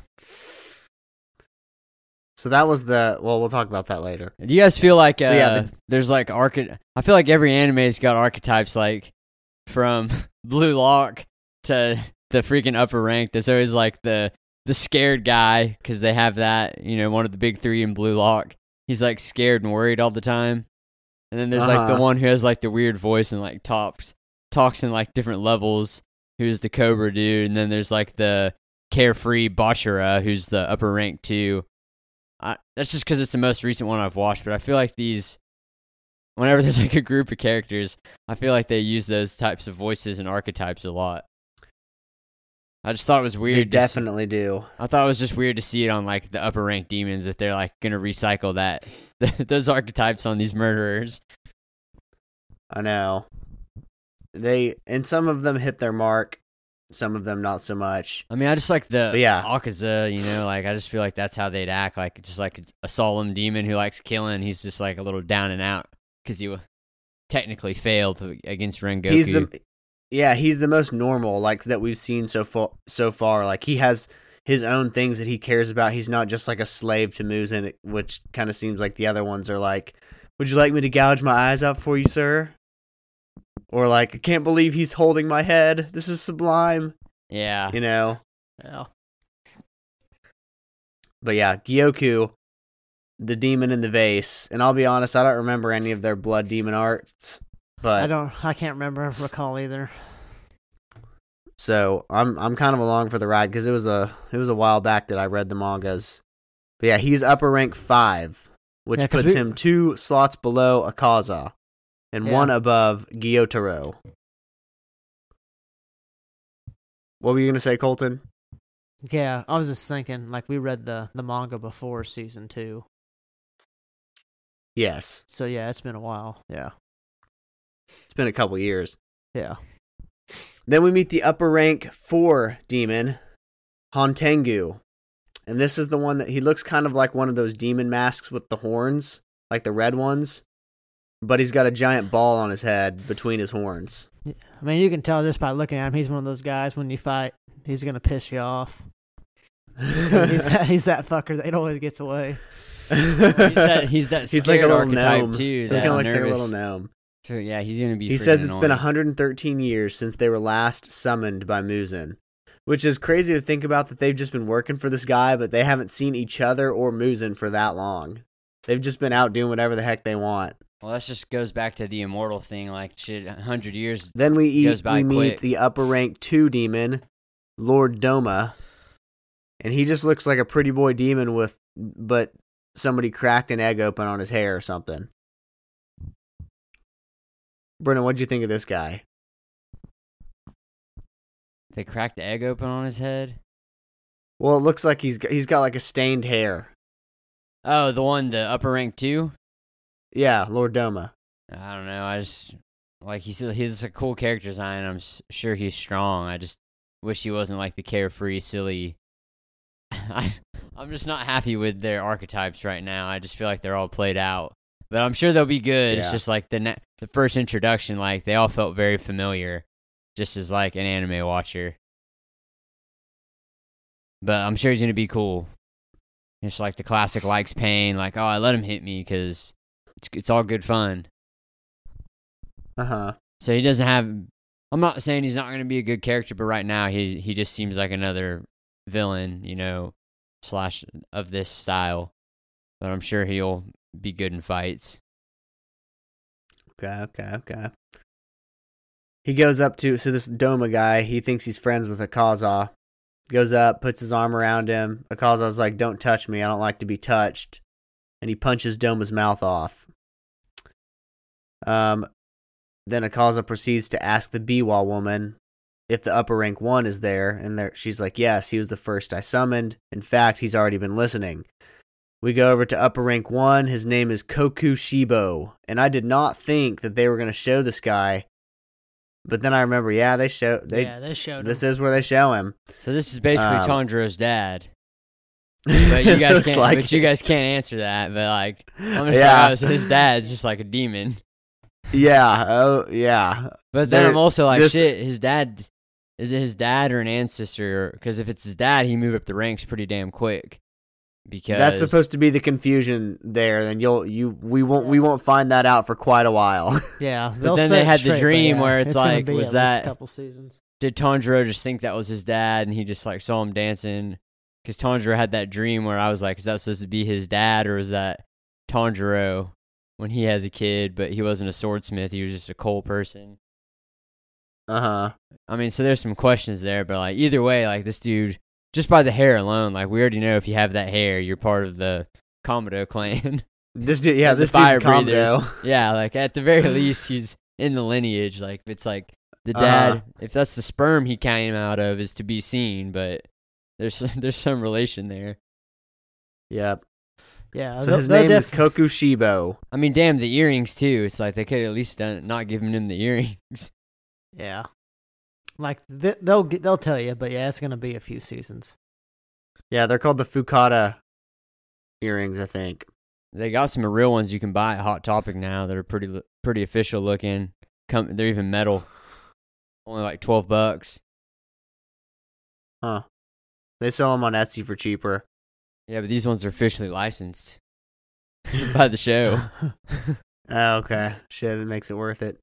[SPEAKER 1] So that was we'll talk about that later.
[SPEAKER 3] Do you guys feel like
[SPEAKER 1] So, yeah,
[SPEAKER 3] there's like I feel like every anime's got archetypes, like from Blue Lock to the freaking upper rank. There's always like the scared guy, because they have that, one of the big three in Blue Lock. He's like scared and worried all the time. And then there's like the one who has like the weird voice and like talks in like different levels, who's the Cobra dude. And then there's like the carefree Bachara, who's the upper rank too. That's just because it's the most recent one I've watched, but I feel like whenever there's like a group of characters, I feel like they use those types of voices and archetypes a lot. I just thought it was weird.
[SPEAKER 1] They definitely do.
[SPEAKER 3] I thought it was just weird to see it on like the upper rank demons, if they're like gonna recycle those archetypes on these murderers.
[SPEAKER 1] I know. And some of them hit their mark, some of them not so much.
[SPEAKER 3] I mean, I just like the
[SPEAKER 1] yeah.
[SPEAKER 3] Akaza, like I just feel like that's how they'd act, like just like a solemn demon who likes killing. He's just like a little down and out because he technically failed against Rengoku.
[SPEAKER 1] He's the most normal, like, that we've seen so far. Like, he has his own things that he cares about. He's not just like a slave to Muzan, which kind of seems like the other ones are like, "Would you like me to gouge my eyes out for you, sir?" Or like, "I can't believe he's holding my head. This is sublime."
[SPEAKER 3] Yeah.
[SPEAKER 2] Yeah.
[SPEAKER 1] But yeah, Gyoku, the demon in the vase. And I'll be honest, I don't remember any of their blood demon arts. But
[SPEAKER 2] I can't recall either.
[SPEAKER 1] So I'm kind of along for the ride, because it was a while back that I read the mangas. But yeah, he's upper rank 5, which puts him 2 slots below Akaza and 1 above Gyotaro. What were you gonna say, Colton?
[SPEAKER 2] Yeah, I was just thinking, like, we read the manga before season 2.
[SPEAKER 1] Yes.
[SPEAKER 2] So yeah, it's been a while. Yeah.
[SPEAKER 1] It's been a couple years.
[SPEAKER 2] Yeah.
[SPEAKER 1] Then we meet the upper rank 4 demon, Hontengu. And this is the one that he looks kind of like one of those demon masks with the horns, like the red ones. But he's got a giant ball on his head between his horns.
[SPEAKER 2] I mean, you can tell just by looking at him, he's one of those guys, when you fight, he's going to piss you off. he's that fucker that always gets away.
[SPEAKER 3] he's that
[SPEAKER 1] He's like a little
[SPEAKER 3] archetype
[SPEAKER 1] gnome.
[SPEAKER 3] too.
[SPEAKER 1] He
[SPEAKER 3] That
[SPEAKER 1] kind of looks like a
[SPEAKER 3] nervous.
[SPEAKER 1] little gnome.
[SPEAKER 3] So yeah, he's gonna be.
[SPEAKER 1] He says it's been
[SPEAKER 3] annoying.
[SPEAKER 1] 113 years since they were last summoned by Muzan, which is crazy to think about, that they've just been working for this guy, but they haven't seen each other or Muzan for that long. They've just been out doing whatever the heck they want.
[SPEAKER 3] Well, that just goes back to the immortal thing. Like shit, 100 years.
[SPEAKER 1] Then we
[SPEAKER 3] goes by
[SPEAKER 1] meet
[SPEAKER 3] quick.
[SPEAKER 1] the upper rank 2 demon, Lord Doma, and he just looks like a pretty boy demon but somebody cracked an egg open on his hair or something. Brennan, what'd you think of this guy?
[SPEAKER 3] They cracked the egg open on his head.
[SPEAKER 1] Well, it looks like he's got like a stained hair.
[SPEAKER 3] Oh, the upper rank 2.
[SPEAKER 1] Yeah, Lord Doma.
[SPEAKER 3] I don't know. I just like he's a cool character design. I'm sure he's strong. I just wish he wasn't like the carefree, silly. I'm just not happy with their archetypes right now. I just feel like they're all played out. But I'm sure they'll be good.
[SPEAKER 1] Yeah.
[SPEAKER 3] It's just like the first introduction, like they all felt very familiar, just as like an anime watcher. But I'm sure he's gonna be cool. It's like the classic likes pain, like, oh, I let him hit me because it's all good fun. So he doesn't have. I'm not saying he's not gonna be a good character, but right now he just seems like another villain, slash of this style. But I'm sure he'll be good in fights.
[SPEAKER 1] Okay. He goes up to, so this Doma guy, he thinks he's friends with Akaza. Goes up, puts his arm around him. Akaza's like, "Don't touch me. I don't like to be touched." and he punches Doma's mouth off. Then Akaza proceeds to ask the Biwa woman if the upper rank 1 is there, and she's like, yes, he was the first I summoned. In fact, he's already been listening. We go over to upper rank 1. His name is Kokushibo, and I did not think that they were going to show this guy, but then I remember, they showed him. This is where they show him.
[SPEAKER 3] So this is basically Tanjiro's dad. But you guys can't.
[SPEAKER 1] Like
[SPEAKER 3] but you guys can't answer that. But like, I'm gonna say, so his dad's just like a demon.
[SPEAKER 1] Yeah. Oh, yeah.
[SPEAKER 3] But then I'm also like, shit. His dad, is it his dad or an ancestor? Because if it's his dad, he moved up the ranks pretty damn quick. Because
[SPEAKER 1] that's supposed to be the confusion there. Then we won't find that out for quite a while.
[SPEAKER 2] Yeah.
[SPEAKER 3] But then they had the dream where it's like, was that
[SPEAKER 2] a couple seasons?
[SPEAKER 3] Did Tanjiro just think that was his dad and he just like saw him dancing? Because Tanjiro had that dream where I was like, is that supposed to be his dad, or is that Tanjiro when he has a kid, but he wasn't a swordsmith, he was just a coal person?
[SPEAKER 1] Uh-huh.
[SPEAKER 3] I mean, so there's some questions there, but like either way, like this dude, just by the hair alone, like we already know if you have that hair, you're part of the Komodo clan.
[SPEAKER 1] This dude, this
[SPEAKER 3] fire
[SPEAKER 1] dude's Komodo.
[SPEAKER 3] Yeah, like at the very least, he's in the lineage. Like it's like the dad, if that's the sperm he came out of, is to be seen, but there's some relation there.
[SPEAKER 1] Yep.
[SPEAKER 2] Yeah.
[SPEAKER 1] So his name is Kokushibo.
[SPEAKER 3] I mean, damn, the earrings too. It's like they could at least not giving him the earrings.
[SPEAKER 2] Yeah. Like they'll tell you, but yeah, it's gonna be a few seasons.
[SPEAKER 1] Yeah, they're called the Fukata earrings, I think.
[SPEAKER 3] They got some real ones you can buy at Hot Topic now that are pretty official looking. They're even metal. Only like $12.
[SPEAKER 1] Huh. They sell them on Etsy for cheaper.
[SPEAKER 3] Yeah, but these ones are officially licensed by the show.
[SPEAKER 1] Oh, okay. Shit, that makes it worth it.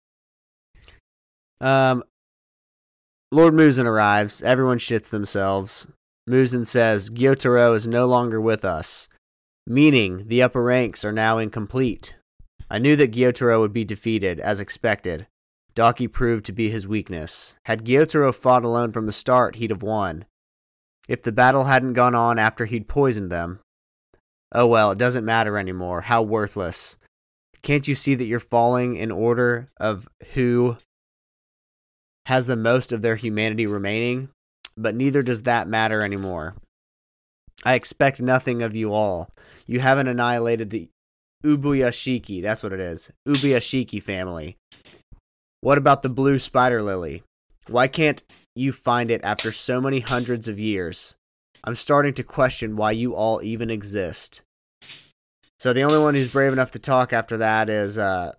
[SPEAKER 1] Lord Muzan arrives. Everyone shits themselves. Muzan says, Gyotaro is no longer with us, meaning the upper ranks are now incomplete. I knew that Gyotaro would be defeated, as expected. Daki proved to be his weakness. Had Gyotaro fought alone from the start, he'd have won. If the battle hadn't gone on after he'd poisoned them. Oh well, it doesn't matter anymore. How worthless. Can't you see that you're falling in order of who has the most of their humanity remaining? But neither does that matter anymore. I expect nothing of you all. You haven't annihilated the Ubuyashiki, that's what it is, Ubuyashiki family. What about the blue spider lily? Why can't you find it after so many hundreds of years? I'm starting to question why you all even exist. So the only one who's brave enough to talk after that is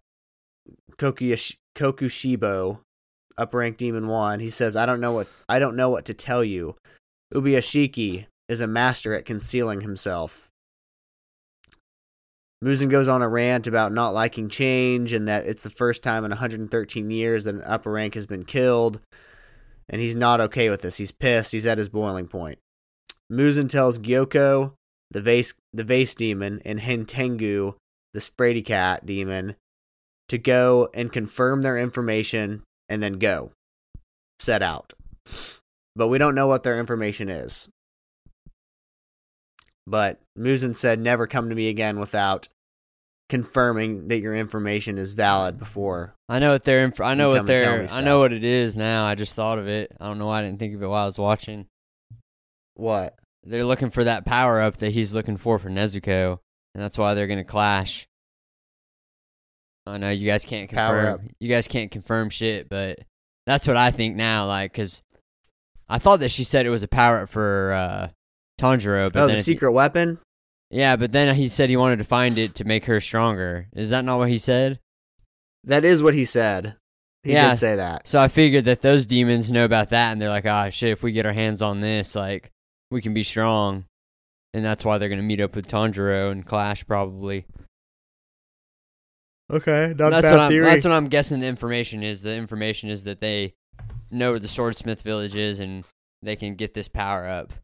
[SPEAKER 1] Kokushibo, Upper Rank Demon 1. He says, I don't know what to tell you. Ubuyashiki is a master at concealing himself. Muzan goes on a rant about not liking change and that it's the first time in 113 years that an upper rank has been killed. And he's not okay with this. He's pissed. He's at his boiling point. Muzan tells Gyoko, the vase demon, and Hentengu, the Sprady cat demon, to go and confirm their information and then go. Set out. But we don't know what their information is. But Muzan said, never come to me again without confirming that your information is valid before.
[SPEAKER 3] I know what I know what it is now. I just thought of it. I don't know why I didn't think of it while I was watching.
[SPEAKER 1] What?
[SPEAKER 3] They're looking for that power up that he's looking for Nezuko, and that's why they're going to clash. I know you guys can't confirm. You guys can't confirm shit, but that's what I think now. Like, because I thought that she said it was a power up for Tanjiro. But
[SPEAKER 1] the secret weapon?
[SPEAKER 3] Yeah, but then he said he wanted to find it to make her stronger. Is that not what he said?
[SPEAKER 1] That is what he said. He did say that.
[SPEAKER 3] So I figured that those demons know about that, and they're like, shit, if we get our hands on this, like, we can be strong. And that's why they're going to meet up with Tanjiro and clash, probably.
[SPEAKER 1] Okay, not bad theory.
[SPEAKER 3] That's what I'm guessing the information is. The information is that they know where the Swordsmith village is, and they can get this power up.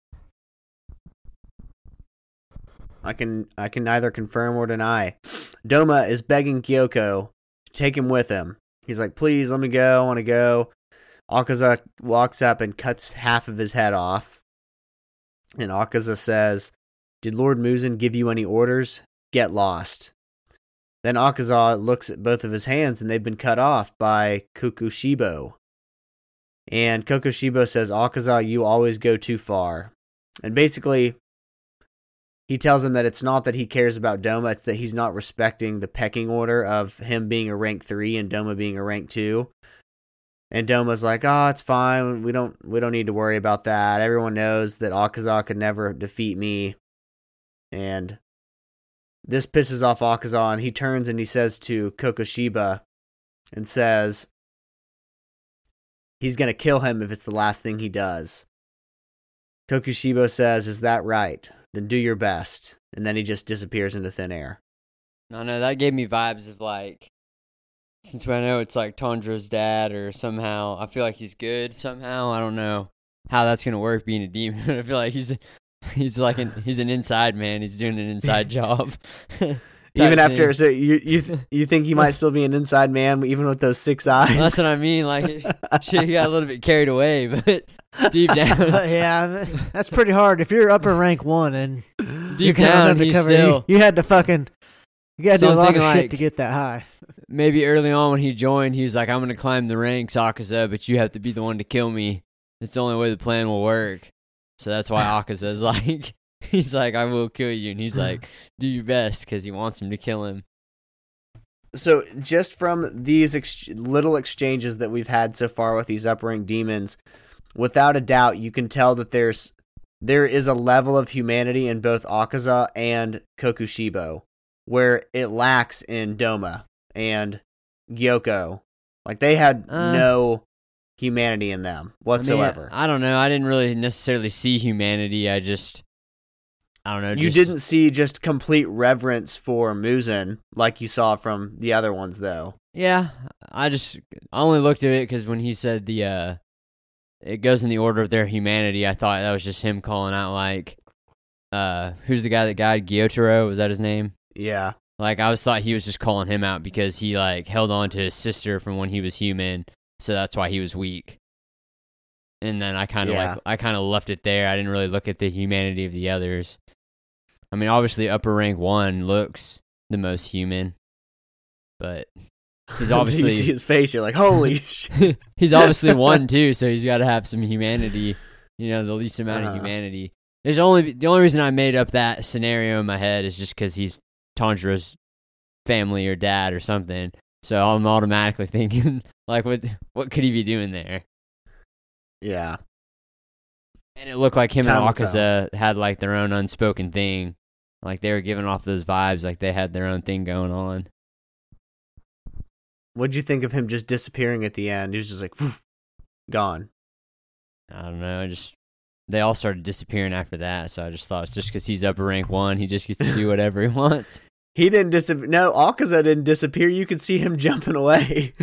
[SPEAKER 1] I can neither confirm or deny. Doma is begging Gyoko to take him with him. He's like, please, let me go. I want to go. Akaza walks up and cuts half of his head off. And Akaza says, Did Lord Muzan give you any orders? Get lost. Then Akaza looks at both of his hands, and they've been cut off by Kokushibo. And Kokushibo says, Akaza, you always go too far. And basically, he tells him that it's not that he cares about Doma, it's that he's not respecting the pecking order of him being a rank 3 and Doma being a rank 2. And Doma's like, it's fine. We don't need to worry about that. Everyone knows that Akaza could never defeat me. And this pisses off Akaza, and he turns and he says to Kokushiba and says he's going to kill him if it's the last thing he does. Kokushibo says, is that right? Then do your best. And then he just disappears into thin air.
[SPEAKER 3] I know, that gave me vibes of like, since I know it's like Tanjiro's dad, or somehow, I feel like he's good somehow. I don't know how that's going to work being a demon. I feel like he's an inside man. He's doing an inside job.
[SPEAKER 1] Even after, so you think he might still be an inside man, even with those 6 eyes?
[SPEAKER 3] Well, that's what I mean. Like, shit, he got a little bit carried away, but deep down,
[SPEAKER 2] yeah, that's pretty hard. If you're upper rank 1 and
[SPEAKER 3] deep down, he's still.
[SPEAKER 2] You had to do a lot of
[SPEAKER 3] like,
[SPEAKER 2] shit to get that high.
[SPEAKER 3] Maybe early on when he joined, he was like, "I'm gonna climb the ranks, Akaza, but you have to be the one to kill me. It's the only way the plan will work." So that's why Akaza's like. He's like, I will kill you. And he's like, do your best, because he wants him to kill him.
[SPEAKER 1] So just from these little exchanges that we've had so far with these upper-rank demons, without a doubt, you can tell that there is a level of humanity in both Akaza and Kokushibo, where it lacks in Doma and Gyoko. Like, they had no humanity in them whatsoever.
[SPEAKER 3] I don't know. I didn't really necessarily see humanity. I don't know.
[SPEAKER 1] You didn't see just complete reverence for Muzan like you saw from the other ones, though.
[SPEAKER 3] Yeah, I only looked at it because when he said it goes in the order of their humanity, I thought that was just him calling out, like, who's the guy that died? Gyotaro, was that his name?
[SPEAKER 1] Yeah.
[SPEAKER 3] Like, I thought he was just calling him out because he, like, held on to his sister from when he was human, so that's why he was weak. And then I kind of left it there. I didn't really look at the humanity of the others. I mean, obviously, upper rank 1 looks the most human, but he's obviously.
[SPEAKER 1] You see his face, you're like, holy shit.
[SPEAKER 3] He's obviously 1 too, so he's got to have some humanity. The least amount of humanity. The only reason I made up that scenario in my head is just because he's Tanjiro's family or dad or something. So I'm automatically thinking, like, what could he be doing there?
[SPEAKER 1] Yeah.
[SPEAKER 3] And it looked like him and Akaza had, like, their own unspoken thing. Like, they were giving off those vibes like they had their own thing going on.
[SPEAKER 1] What'd you think of him just disappearing at the end? He was just like, gone.
[SPEAKER 3] I don't know. They all started disappearing after that, so I just thought it's just because he's upper rank 1, he just gets to do whatever he wants.
[SPEAKER 1] He didn't disappear. No, Akaza didn't disappear. You could see him jumping away.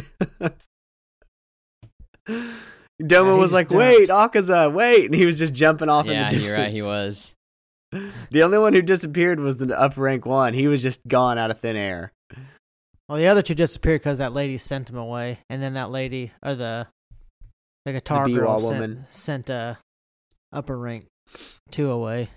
[SPEAKER 1] Doma was like, wait, Akaza, wait. And he was just jumping off in the distance.
[SPEAKER 3] Yeah, you're right, he was.
[SPEAKER 1] The only one who disappeared was the upper rank 1. He was just gone out of thin air.
[SPEAKER 2] Well, the other 2 disappeared because that lady sent him away. And then that lady, or the guitar girl sent upper rank 2 away.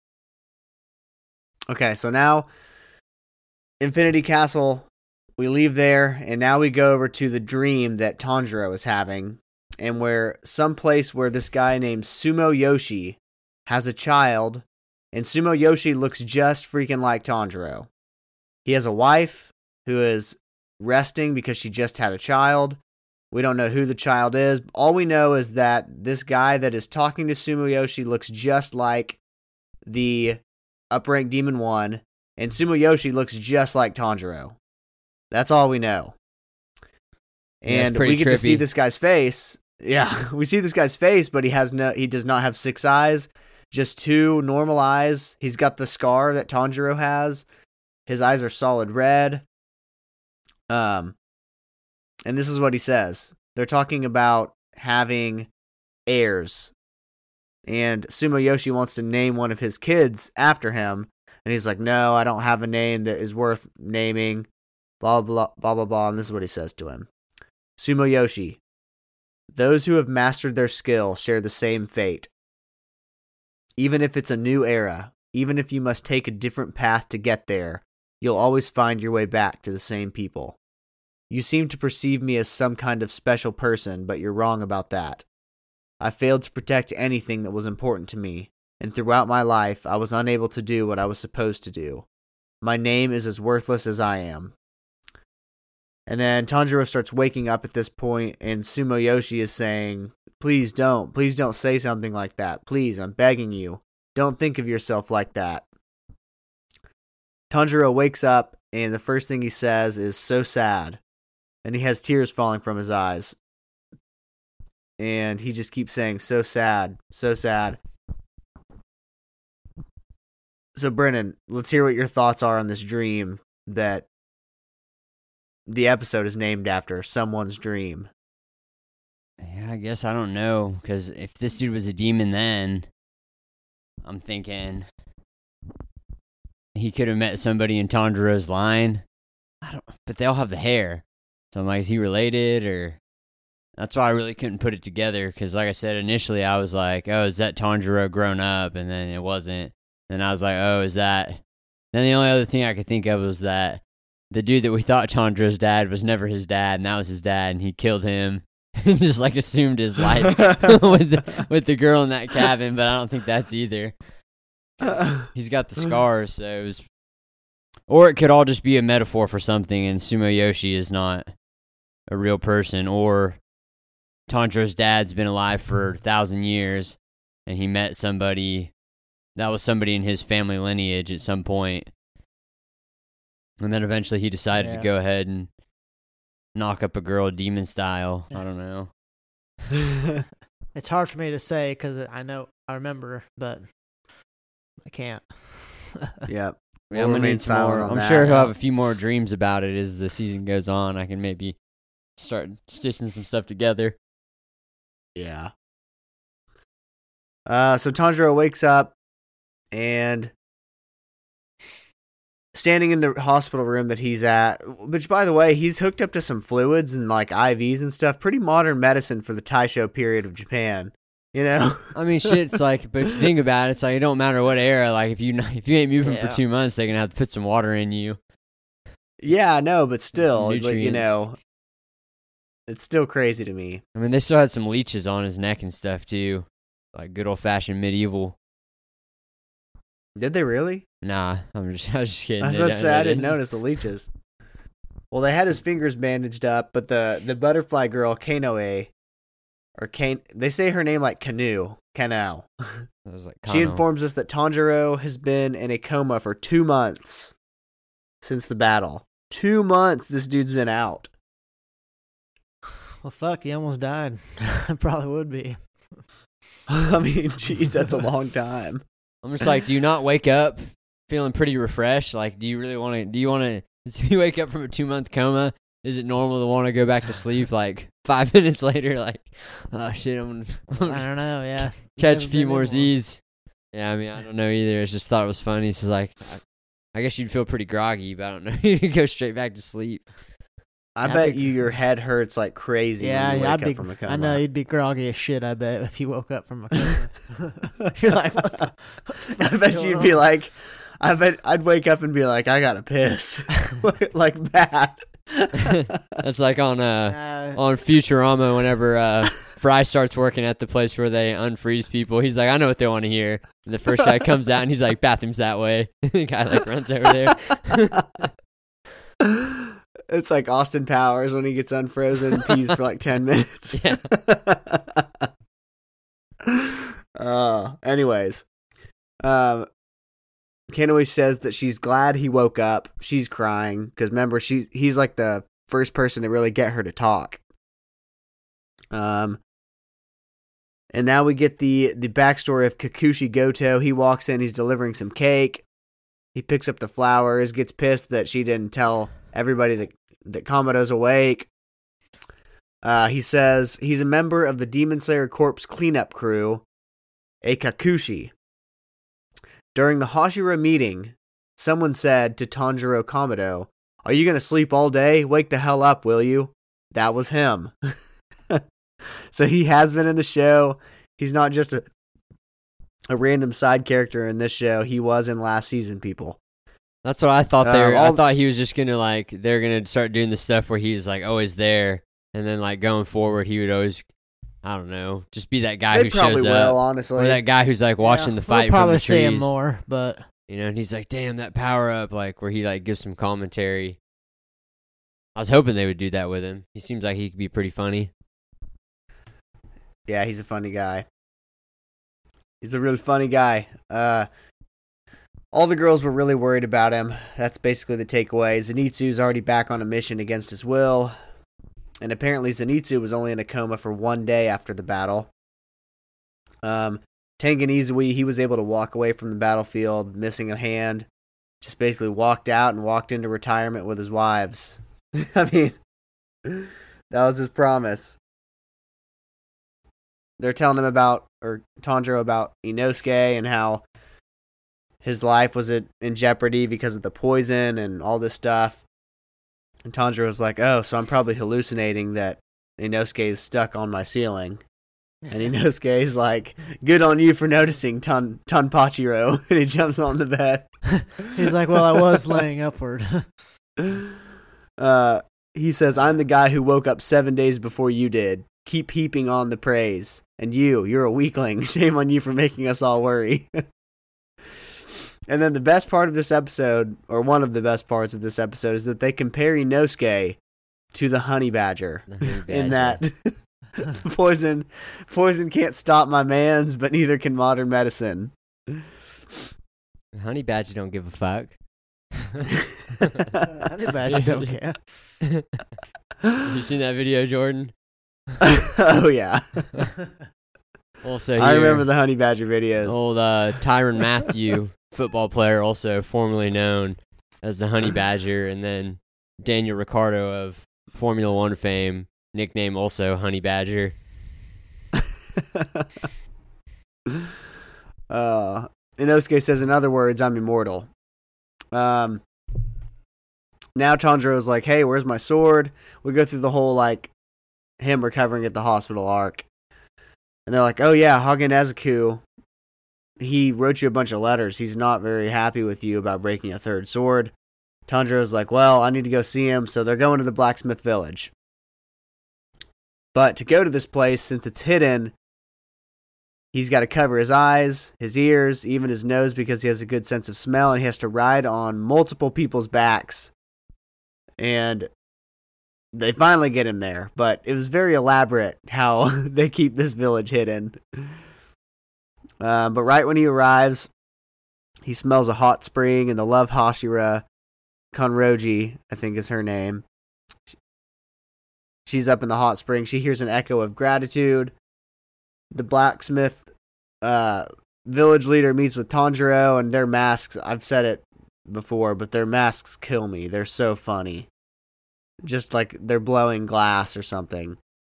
[SPEAKER 1] Okay, so now Infinity Castle, we leave there, and now we go over to the dream that Tanjiro is having, and where someplace where this guy named Sumo Yoshi has a child, and Sumo Yoshi looks just freaking like Tanjiro. He has a wife who is resting because she just had a child. We don't know who the child is. All we know is that this guy that is talking to Sumo Yoshi looks just like the up-ranked Demon 1, and Sumo Yoshi looks just like Tanjiro. That's all we know. And we get to see this guy's face. Yeah, we see this guy's face, but he does not have 6 eyes, just 2 normal eyes. He's got the scar that Tanjiro has. His eyes are solid red. And this is what he says. They're talking about having heirs. And Sumo Yoshi wants to name one of his kids after him. And he's like, no, I don't have a name that is worth naming. Blah, blah, blah, blah, blah. And this is what he says to him. Sumo Yoshi, those who have mastered their skill share the same fate. Even if it's a new era, Even if you must take a different path to get there, you'll always find your way back to the same people. You seem to perceive me as some kind of special person, but you're wrong about that. I failed to protect anything that was important to me, and throughout my life, I was unable to do what I was supposed to do. My name is as worthless as I am. And then Tanjiro starts waking up at this point, and Sumoyoshi is saying, please don't say something like that. Please, I'm begging you. Don't think of yourself like that. Tanjiro wakes up, and the first thing he says is, so sad. And he has tears falling from his eyes. And he just keeps saying, so sad, so sad. So, Brennan, let's hear what your thoughts are on this dream that the episode is named after, someone's dream.
[SPEAKER 3] Yeah, I guess I don't know, because if this dude was a demon then, I'm thinking he could have met somebody in Tanjiro's line. But they all have the hair. So I'm like, is he related? Or that's why I really couldn't put it together, because like I said, initially I was like, oh, is that Tanjiro grown up? And then it wasn't. Then I was like, oh, is that? Then the only other thing I could think of was that the dude that we thought Tanjiro's dad was never his dad, and that was his dad, and he killed him. And just like assumed his life with the girl in that cabin, but I don't think that's either. He's got the scars, so it was. Or it could all just be a metaphor for something, and Sumoyoshi is not a real person, or Tanjiro's dad's been alive for 1,000 years, and he met somebody that was somebody in his family lineage at some point, and then eventually he decided to go ahead and knock up a girl demon style. I don't know.
[SPEAKER 2] It's hard for me to say because I remember, but I can't.
[SPEAKER 1] Yep.
[SPEAKER 3] Yeah, I'm gonna need some more. I'm sure he'll have a few more dreams about it as the season goes on. I can maybe start stitching some stuff together.
[SPEAKER 1] Yeah. So Tanjiro wakes up and standing in the hospital room that he's at, which by the way, he's hooked up to some fluids and like IVs and stuff. Pretty modern medicine for the Taisho period of Japan. You know,
[SPEAKER 3] I mean, shit. It's like, but if you think about it, it's like it don't matter what era. Like, if you ain't moving for 2 months, they're gonna have to put some water in you.
[SPEAKER 1] Yeah, no, but still, like, you know, it's still crazy to me.
[SPEAKER 3] I mean, they still had some leeches on his neck and stuff too, like good old fashioned medieval.
[SPEAKER 1] Did they really?
[SPEAKER 3] Nah, I was just kidding.
[SPEAKER 1] I was about to say I didn't notice the leeches. Well, they had his fingers bandaged up, but the butterfly girl Kanoe. Or they say her name like Kanao.
[SPEAKER 3] Like
[SPEAKER 1] she informs us that Tanjiro has been in a coma for 2 months since the battle. 2 months this dude's been out.
[SPEAKER 2] Well, fuck, he almost died. Probably would be.
[SPEAKER 1] I mean, jeez, that's a long time.
[SPEAKER 3] I'm just like, do you not wake up feeling pretty refreshed? Like, do you really want to, if you wake up from a 2-month coma, is it normal to want to go back to sleep like 5 minutes later? Like, oh shit, I'm gonna
[SPEAKER 2] I don't know, yeah.
[SPEAKER 3] catch a few more Z's. Yeah, I mean, I don't know either. I just thought it was funny. It's like, I guess you'd feel pretty groggy, but I don't know. You'd go straight back to sleep.
[SPEAKER 1] I bet your head hurts like crazy when you wake up from a coma.
[SPEAKER 2] I know, you'd be groggy as shit, I bet, if you woke up from a coma. You're like, what the
[SPEAKER 1] I bet you'd be like, I'd wake up and be like, I gotta piss. Like bad.
[SPEAKER 3] That's like on Futurama whenever Fry starts working at the place where they unfreeze people. He's like, I know what they want to hear. And the first guy comes out and he's like, bathroom's that way. The guy like runs over
[SPEAKER 1] there. It's like Austin Powers when he gets unfrozen and pees for like 10 minutes.
[SPEAKER 3] Yeah.
[SPEAKER 1] Anyways, Kanoe says that she's glad he woke up. She's crying because remember he's like the first person to really get her to talk. And now we get the backstory of Kikuchi Goto. He walks in, he's delivering some cake. He picks up the flowers, gets pissed that she didn't tell everybody that Kamado's awake. He says he's a member of the Demon Slayer Corpse cleanup crew, a Kakushi. During the Hashira meeting, someone said to Tanjiro Kamado, "Are you going to sleep all day? Wake the hell up, will you?" That was him. So he has been in the show. He's not just a random side character in this show. He was in last season, people.
[SPEAKER 3] That's what I thought I thought he was just gonna they're gonna start doing the stuff where he's always there, and then going forward he would always, I don't know, just be that guy who shows up,
[SPEAKER 1] honestly,
[SPEAKER 3] or that guy who's watching the fight
[SPEAKER 2] we'll
[SPEAKER 3] from the
[SPEAKER 2] trees. Probably see him more, but
[SPEAKER 3] and he's damn, that power up, where he gives some commentary. I was hoping they would do that with him. He seems like he could be pretty funny.
[SPEAKER 1] Yeah, he's a funny guy. He's a really funny guy. All the girls were really worried about him. That's basically the takeaway. Zenitsu's already back on a mission against his will. And apparently Zenitsu was only in a coma for 1 day after the battle. Tengen Izui, he was able to walk away from the battlefield, missing a hand. Just basically walked out and walked into retirement with his wives. I mean, that was his promise. They're telling him Tanjiro about Inosuke and how his life was in jeopardy because of the poison and all this stuff. And Tanjiro was like, oh, so I'm probably hallucinating that Inosuke is stuck on my ceiling. And Inosuke is like, good on you for noticing, Tanpachiro. And he jumps on the bed.
[SPEAKER 2] He's like, well, I was laying upward.
[SPEAKER 1] He says, I'm the guy who woke up 7 days before you did. Keep heaping on the praise. And you're a weakling. Shame on you for making us all worry. And then the best part of this episode, or one of the best parts of this episode, is that they compare Inosuke to the honey badger. In that poison can't stop my mans, but neither can modern medicine.
[SPEAKER 3] Honey badger don't give a fuck.
[SPEAKER 2] Honey badger don't care.
[SPEAKER 3] You seen that video, Jordan?
[SPEAKER 1] Oh yeah.
[SPEAKER 3] Also,
[SPEAKER 1] I remember the honey badger videos.
[SPEAKER 3] Old Tyrann Mathieu, football player, also formerly known as the Honey Badger, and then Daniel Ricciardo of Formula One fame, nickname also Honey Badger.
[SPEAKER 1] Inosuke says, in other words, I'm immortal. Now Tanjiro's like, hey, where's my sword? We go through the whole, him recovering at the hospital arc. And they're like, oh yeah, Hagen Ezeku, he wrote you a bunch of letters. He's not very happy with you about breaking a third sword. Tanjiro's like, well, I need to go see him. So they're going to the blacksmith village. But to go to this place, since it's hidden, he's got to cover his eyes, his ears, even his nose, because he has a good sense of smell, and he has to ride on multiple people's backs. And they finally get him there, but it was very elaborate how they keep this village hidden. But right when he arrives, he smells a hot spring, and the love Hashira, Konroji, I think is her name. She's up in the hot spring. She hears an echo of gratitude. The blacksmith village leader meets with Tanjiro, and their masks, I've said it before, but their masks kill me. They're so funny. Just like they're blowing glass or something.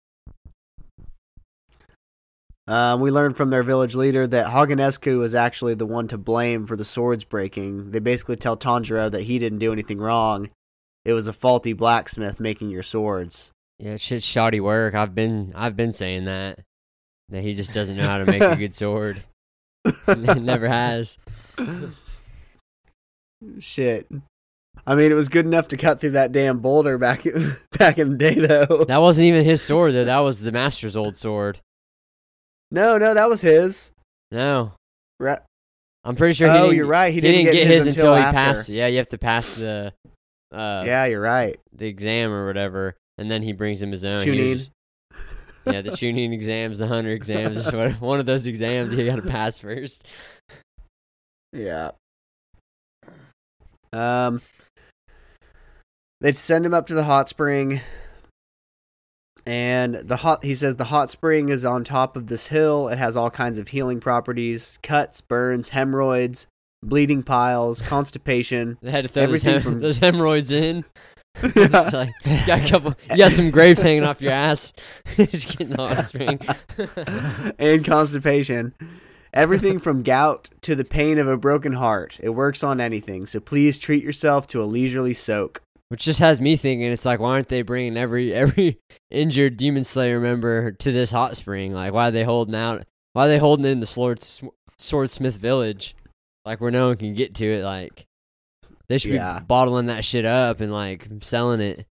[SPEAKER 1] We learned from their village leader that Hagen Ezeku was actually the one to blame for the swords breaking. They basically tell Tanjiro that he didn't do anything wrong. It was a faulty blacksmith making your swords.
[SPEAKER 3] Yeah, shit's shoddy work. I've been saying that he just doesn't know how to make a good sword. He never has.
[SPEAKER 1] Shit. I mean, it was good enough to cut through that damn boulder back in the day, though.
[SPEAKER 3] That wasn't even his sword, though. That was the master's old sword.
[SPEAKER 1] No, that was his.
[SPEAKER 3] No.
[SPEAKER 1] Right.
[SPEAKER 3] I'm pretty sure
[SPEAKER 1] you're right. He
[SPEAKER 3] didn't get his until he
[SPEAKER 1] after.
[SPEAKER 3] passed. Yeah, you have to pass the...
[SPEAKER 1] yeah, you're right.
[SPEAKER 3] The exam or whatever, and then he brings him his own.
[SPEAKER 1] Chunin.
[SPEAKER 3] Yeah, the Chunin exams, the Hunter exams. Just one of those exams you got to pass first.
[SPEAKER 1] Yeah. They send him up to the hot spring, and he says the hot spring is on top of this hill. It has all kinds of healing properties: cuts, burns, hemorrhoids, bleeding piles, constipation.
[SPEAKER 3] They had to throw those hemorrhoids in.
[SPEAKER 1] Yeah.
[SPEAKER 3] You got some grapes hanging off your ass. Just getting the hot spring.
[SPEAKER 1] And constipation. Everything from gout to the pain of a broken heart. It works on anything, so please treat yourself to a leisurely soak.
[SPEAKER 3] Which just has me thinking, it's like, why aren't they bringing every injured Demon Slayer member to this hot spring? Like, why are they holding out? Why are they holding in the
[SPEAKER 4] Swordsmith Village, like where no one can get to it. Like they should
[SPEAKER 1] Yeah.
[SPEAKER 4] be bottling that shit up and like selling it.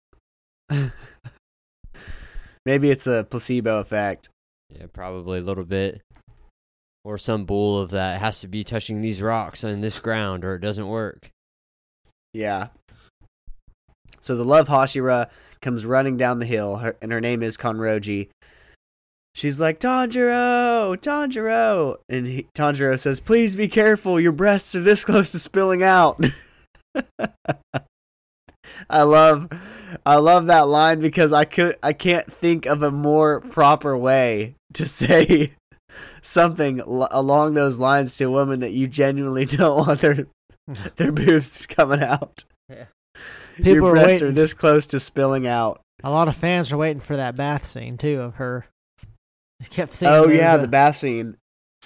[SPEAKER 1] Maybe it's a placebo effect.
[SPEAKER 4] Yeah, probably a little bit. Or some bull of that has to be touching these rocks on this ground or it doesn't work.
[SPEAKER 1] Yeah. So the love Hashira comes running down the hill, and her name is Kanroji. She's like, Tanjiro! Tanjiro! And Tanjiro says, please be careful, your breasts are this close to spilling out. I love that line because I can't think of a more proper way to say something along those lines to a woman that you genuinely don't want their boobs coming out.
[SPEAKER 2] Yeah.
[SPEAKER 1] Your
[SPEAKER 2] People are
[SPEAKER 1] breasts
[SPEAKER 2] waiting.
[SPEAKER 1] are this close to spilling out.
[SPEAKER 2] A lot of fans are waiting for that bath scene too of her. They kept seeing.
[SPEAKER 1] Oh
[SPEAKER 2] there's
[SPEAKER 1] yeah,
[SPEAKER 2] a-
[SPEAKER 1] the bath scene.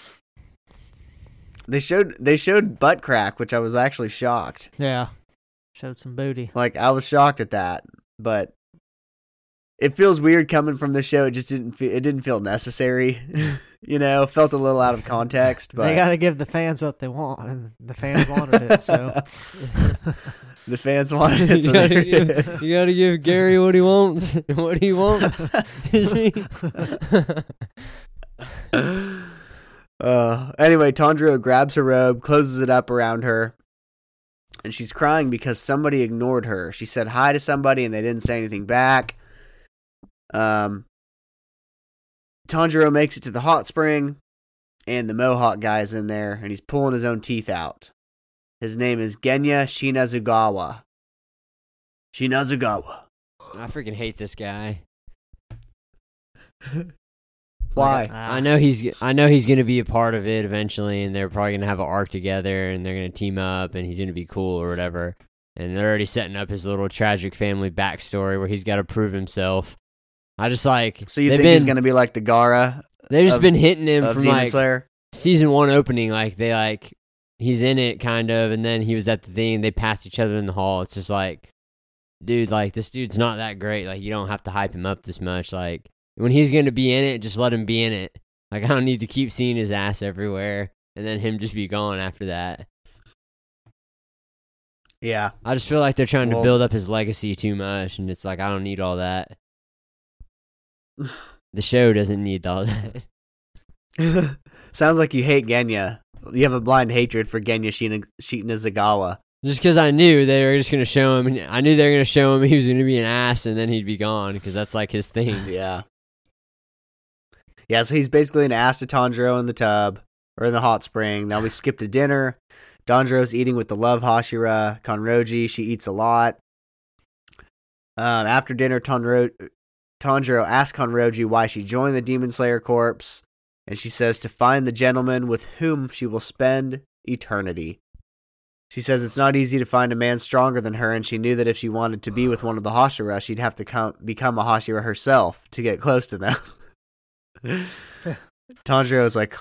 [SPEAKER 1] They showed butt crack, which I was actually shocked.
[SPEAKER 2] Yeah, showed some booty.
[SPEAKER 1] Like I was shocked at that, but it feels weird coming from the show. It just didn't feel necessary. It felt a little out of context. But
[SPEAKER 2] They got to give the fans what they want, and the fans wanted it. So
[SPEAKER 1] the fans wanted it. So there it is.
[SPEAKER 4] You gotta give Gary what he wants. What he wants is me.
[SPEAKER 1] Anyway, Tanjiro grabs her robe, closes it up around her, and she's crying because somebody ignored her. She said hi to somebody and they didn't say anything back. Tanjiro makes it to the hot spring, and the Mohawk guy is in there, and he's pulling his own teeth out. His name is Genya Shinazugawa. Shinazugawa.
[SPEAKER 4] I freaking hate this guy.
[SPEAKER 1] Why?
[SPEAKER 4] Like, I know he's gonna be a part of it eventually, and they're probably gonna have an arc together, and they're gonna team up, and he's gonna be cool or whatever. And they're already setting up his little tragic family backstory where he's got to prove himself. I just like
[SPEAKER 1] So you think he's going to be like the Gaara
[SPEAKER 4] they've just
[SPEAKER 1] of-
[SPEAKER 4] been hitting him
[SPEAKER 1] of
[SPEAKER 4] from
[SPEAKER 1] Demon
[SPEAKER 4] like
[SPEAKER 1] Slayer?
[SPEAKER 4] season 1 opening, like they like he's in it kind of, and then he was at the thing and they passed each other in the hall. It's just like, dude, like this dude's not that great. Like you don't have to hype him up this much. Like when he's gonna be in it, just let him be in it. Like I don't need to keep seeing his ass everywhere and then him just be gone after that.
[SPEAKER 1] Yeah.
[SPEAKER 4] I just feel like they're trying
[SPEAKER 1] Well-
[SPEAKER 4] to build up his legacy too much, and it's like I don't need all that. The show doesn't need all that.
[SPEAKER 1] Sounds like you hate Genya. You have a blind hatred for Genya Shinazugawa.
[SPEAKER 4] Just because I knew they were just going to show him, and I knew they were going to show him he was going to be an ass, and then he'd be gone, because that's like his thing.
[SPEAKER 1] Yeah. Yeah, so he's basically an ass to Tanjiro in the tub, or in the hot spring. Now we skip to dinner. Tanjiro's eating with the love Hashira, Kanroji. She eats a lot. After dinner, Tanjiro asks Kanroji why she joined the Demon Slayer Corps, and she says to find the gentleman with whom she will spend eternity. She says it's not easy to find a man stronger than her, and she knew that if she wanted to be with one of the Hashira, she'd have to become a Hashira herself to get close to them. Tanjiro's like,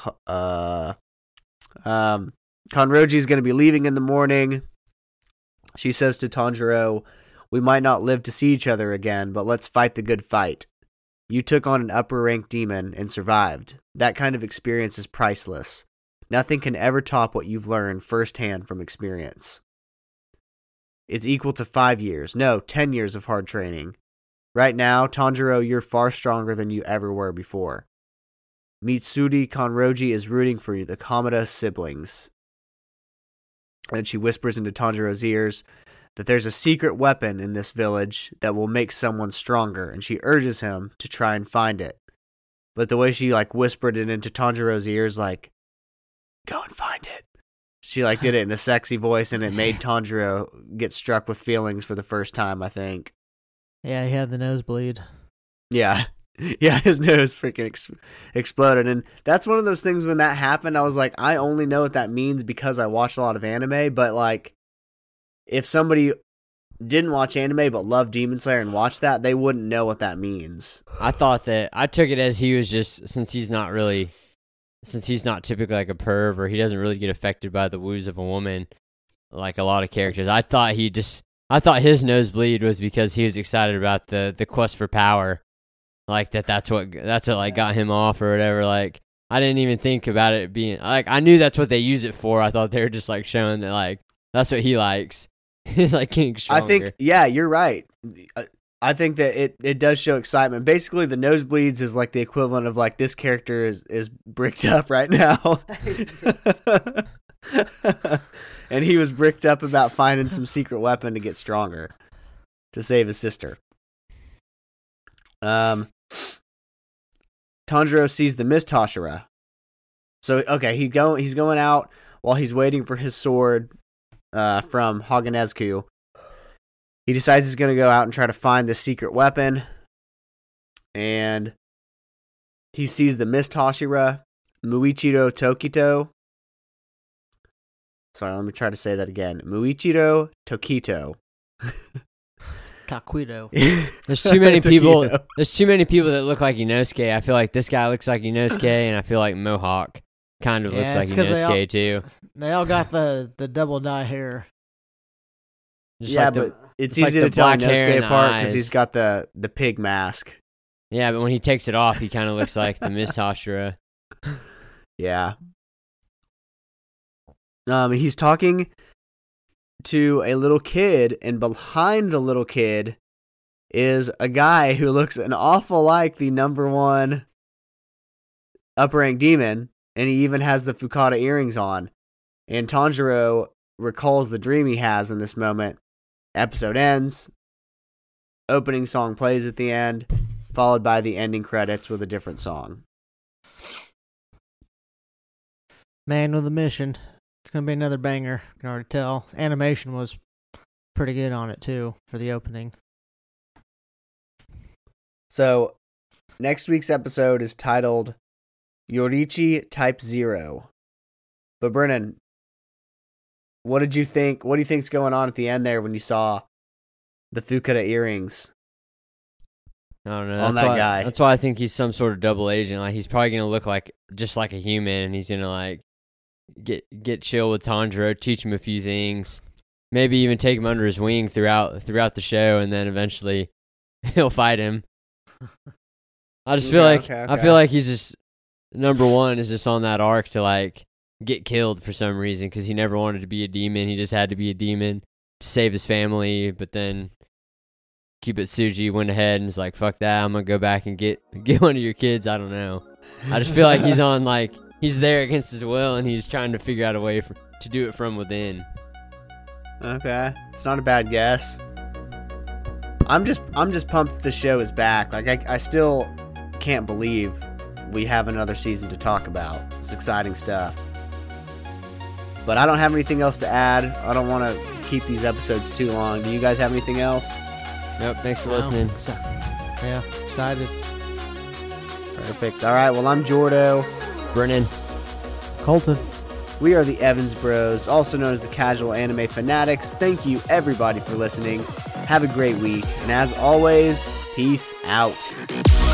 [SPEAKER 1] Kanroji's going to be leaving in the morning. She says to Tanjiro, we might not live to see each other again, but let's fight the good fight. You took on an upper-ranked demon and survived. That kind of experience is priceless. Nothing can ever top what you've learned firsthand from experience. It's equal to 5 years, no, 10 years of hard training. Right now, Tanjiro, you're far stronger than you ever were before. Mitsuri Kanroji is rooting for you, the Kamada siblings. And she whispers into Tanjiro's ears that there's a secret weapon in this village that will make someone stronger, and she urges him to try and find it. But the way she whispered it into Tanjiro's ears, go and find it. She did it in a sexy voice, and it made Tanjiro get struck with feelings for the first time, I think.
[SPEAKER 2] Yeah, he had the nosebleed.
[SPEAKER 1] Yeah. Yeah, his nose freaking exploded. And that's one of those things when that happened, I was like, I only know what that means because I watched a lot of anime. But, if somebody didn't watch anime but loved Demon Slayer and watched that, they wouldn't know what that means.
[SPEAKER 4] I took it as he was just, since he's not typically like a perv, or he doesn't really get affected by the woos of a woman like a lot of characters. I thought his nosebleed was because he was excited about the quest for power. That's what got him off or whatever. I didn't even think about it being like, I knew that's what they use it for. I thought they were just like showing that like that's what he likes. He's like getting stronger.
[SPEAKER 1] I think, yeah, you're right. I think that it does show excitement. Basically, the nosebleeds is like the equivalent of like this character is bricked up right now. And he was bricked up about finding some secret weapon to get stronger to save his sister. Tanjiro sees the Mist Hashira. So, okay, he's going out while he's waiting for his sword from Hagenezku. He decides he's going to go out and try to find the secret weapon. And he sees the Mist Hashira, Muichiro Tokito. Sorry, let me try to say that again. Muichiro Tokito.
[SPEAKER 2] Taquito.
[SPEAKER 4] There's too many people.
[SPEAKER 1] Tokito.
[SPEAKER 4] There's too many people that look like Inosuke. I feel like this guy looks like Inosuke, and I feel like Mohawk kind of looks like
[SPEAKER 2] it's 'cause
[SPEAKER 4] Inosuke too.
[SPEAKER 2] They all got the double dye hair.
[SPEAKER 4] Just
[SPEAKER 1] Yeah,
[SPEAKER 4] like
[SPEAKER 1] but it's
[SPEAKER 4] like
[SPEAKER 1] easy
[SPEAKER 4] the
[SPEAKER 1] to tell
[SPEAKER 4] black hair
[SPEAKER 1] Inosuke
[SPEAKER 4] and the
[SPEAKER 1] apart because
[SPEAKER 4] eyes.
[SPEAKER 1] he's got the pig mask.
[SPEAKER 4] yeah, but when he takes it off, he kind of looks like the Mist Hashira.
[SPEAKER 1] Yeah. He's talking to a little kid, and behind the little kid is a guy who looks an awful like the number one upper rank demon, and he even has the Fukata earrings on. And Tanjiro recalls the dream he has in this moment. Episode ends. Opening song plays at the end, followed by the ending credits with a different song.
[SPEAKER 2] Man with a mission. It's going to be another banger. I can already tell. Animation was pretty good on it, too, for the opening.
[SPEAKER 1] So, next week's episode is titled Yorichi Type 0. But Brennan, what did you think? What do you think's going on at the end there when you saw the Fukata earrings?
[SPEAKER 4] I don't know.
[SPEAKER 1] On
[SPEAKER 4] That's
[SPEAKER 1] that
[SPEAKER 4] why,
[SPEAKER 1] guy.
[SPEAKER 4] That's why I think he's some sort of double agent. Like he's probably gonna look like just like a human, and he's gonna like get chill with Tanjiro, teach him a few things, maybe even take him under his wing throughout the show, and then eventually he'll fight him. I just feel like
[SPEAKER 1] Okay.
[SPEAKER 4] I feel like he's just number one is just on that arc to like get killed for some reason because he never wanted to be a demon. He just had to be a demon to save his family, but then Kibutsuji went ahead and was like, fuck that, I'm gonna go back and get one of your kids. I don't know. I just feel like he's on like he's there against his will and he's trying to figure out a way to do it from within.
[SPEAKER 1] Okay, it's not a bad guess. I'm just pumped that the show is back. Like I still can't believe we have another season to talk about. It's exciting stuff. But I don't have anything else to add. I don't want to keep these episodes too long. Do you guys have anything else?
[SPEAKER 4] Nope, thanks for
[SPEAKER 2] Wow.
[SPEAKER 4] listening.
[SPEAKER 2] Yeah, excited.
[SPEAKER 1] Perfect. All right, well, I'm Jordo.
[SPEAKER 4] Brennan.
[SPEAKER 2] Colton.
[SPEAKER 1] We are the Evans Bros, also known as the Casual Anime Fanatics. Thank you, everybody, for listening. Have a great week. And as always, peace out.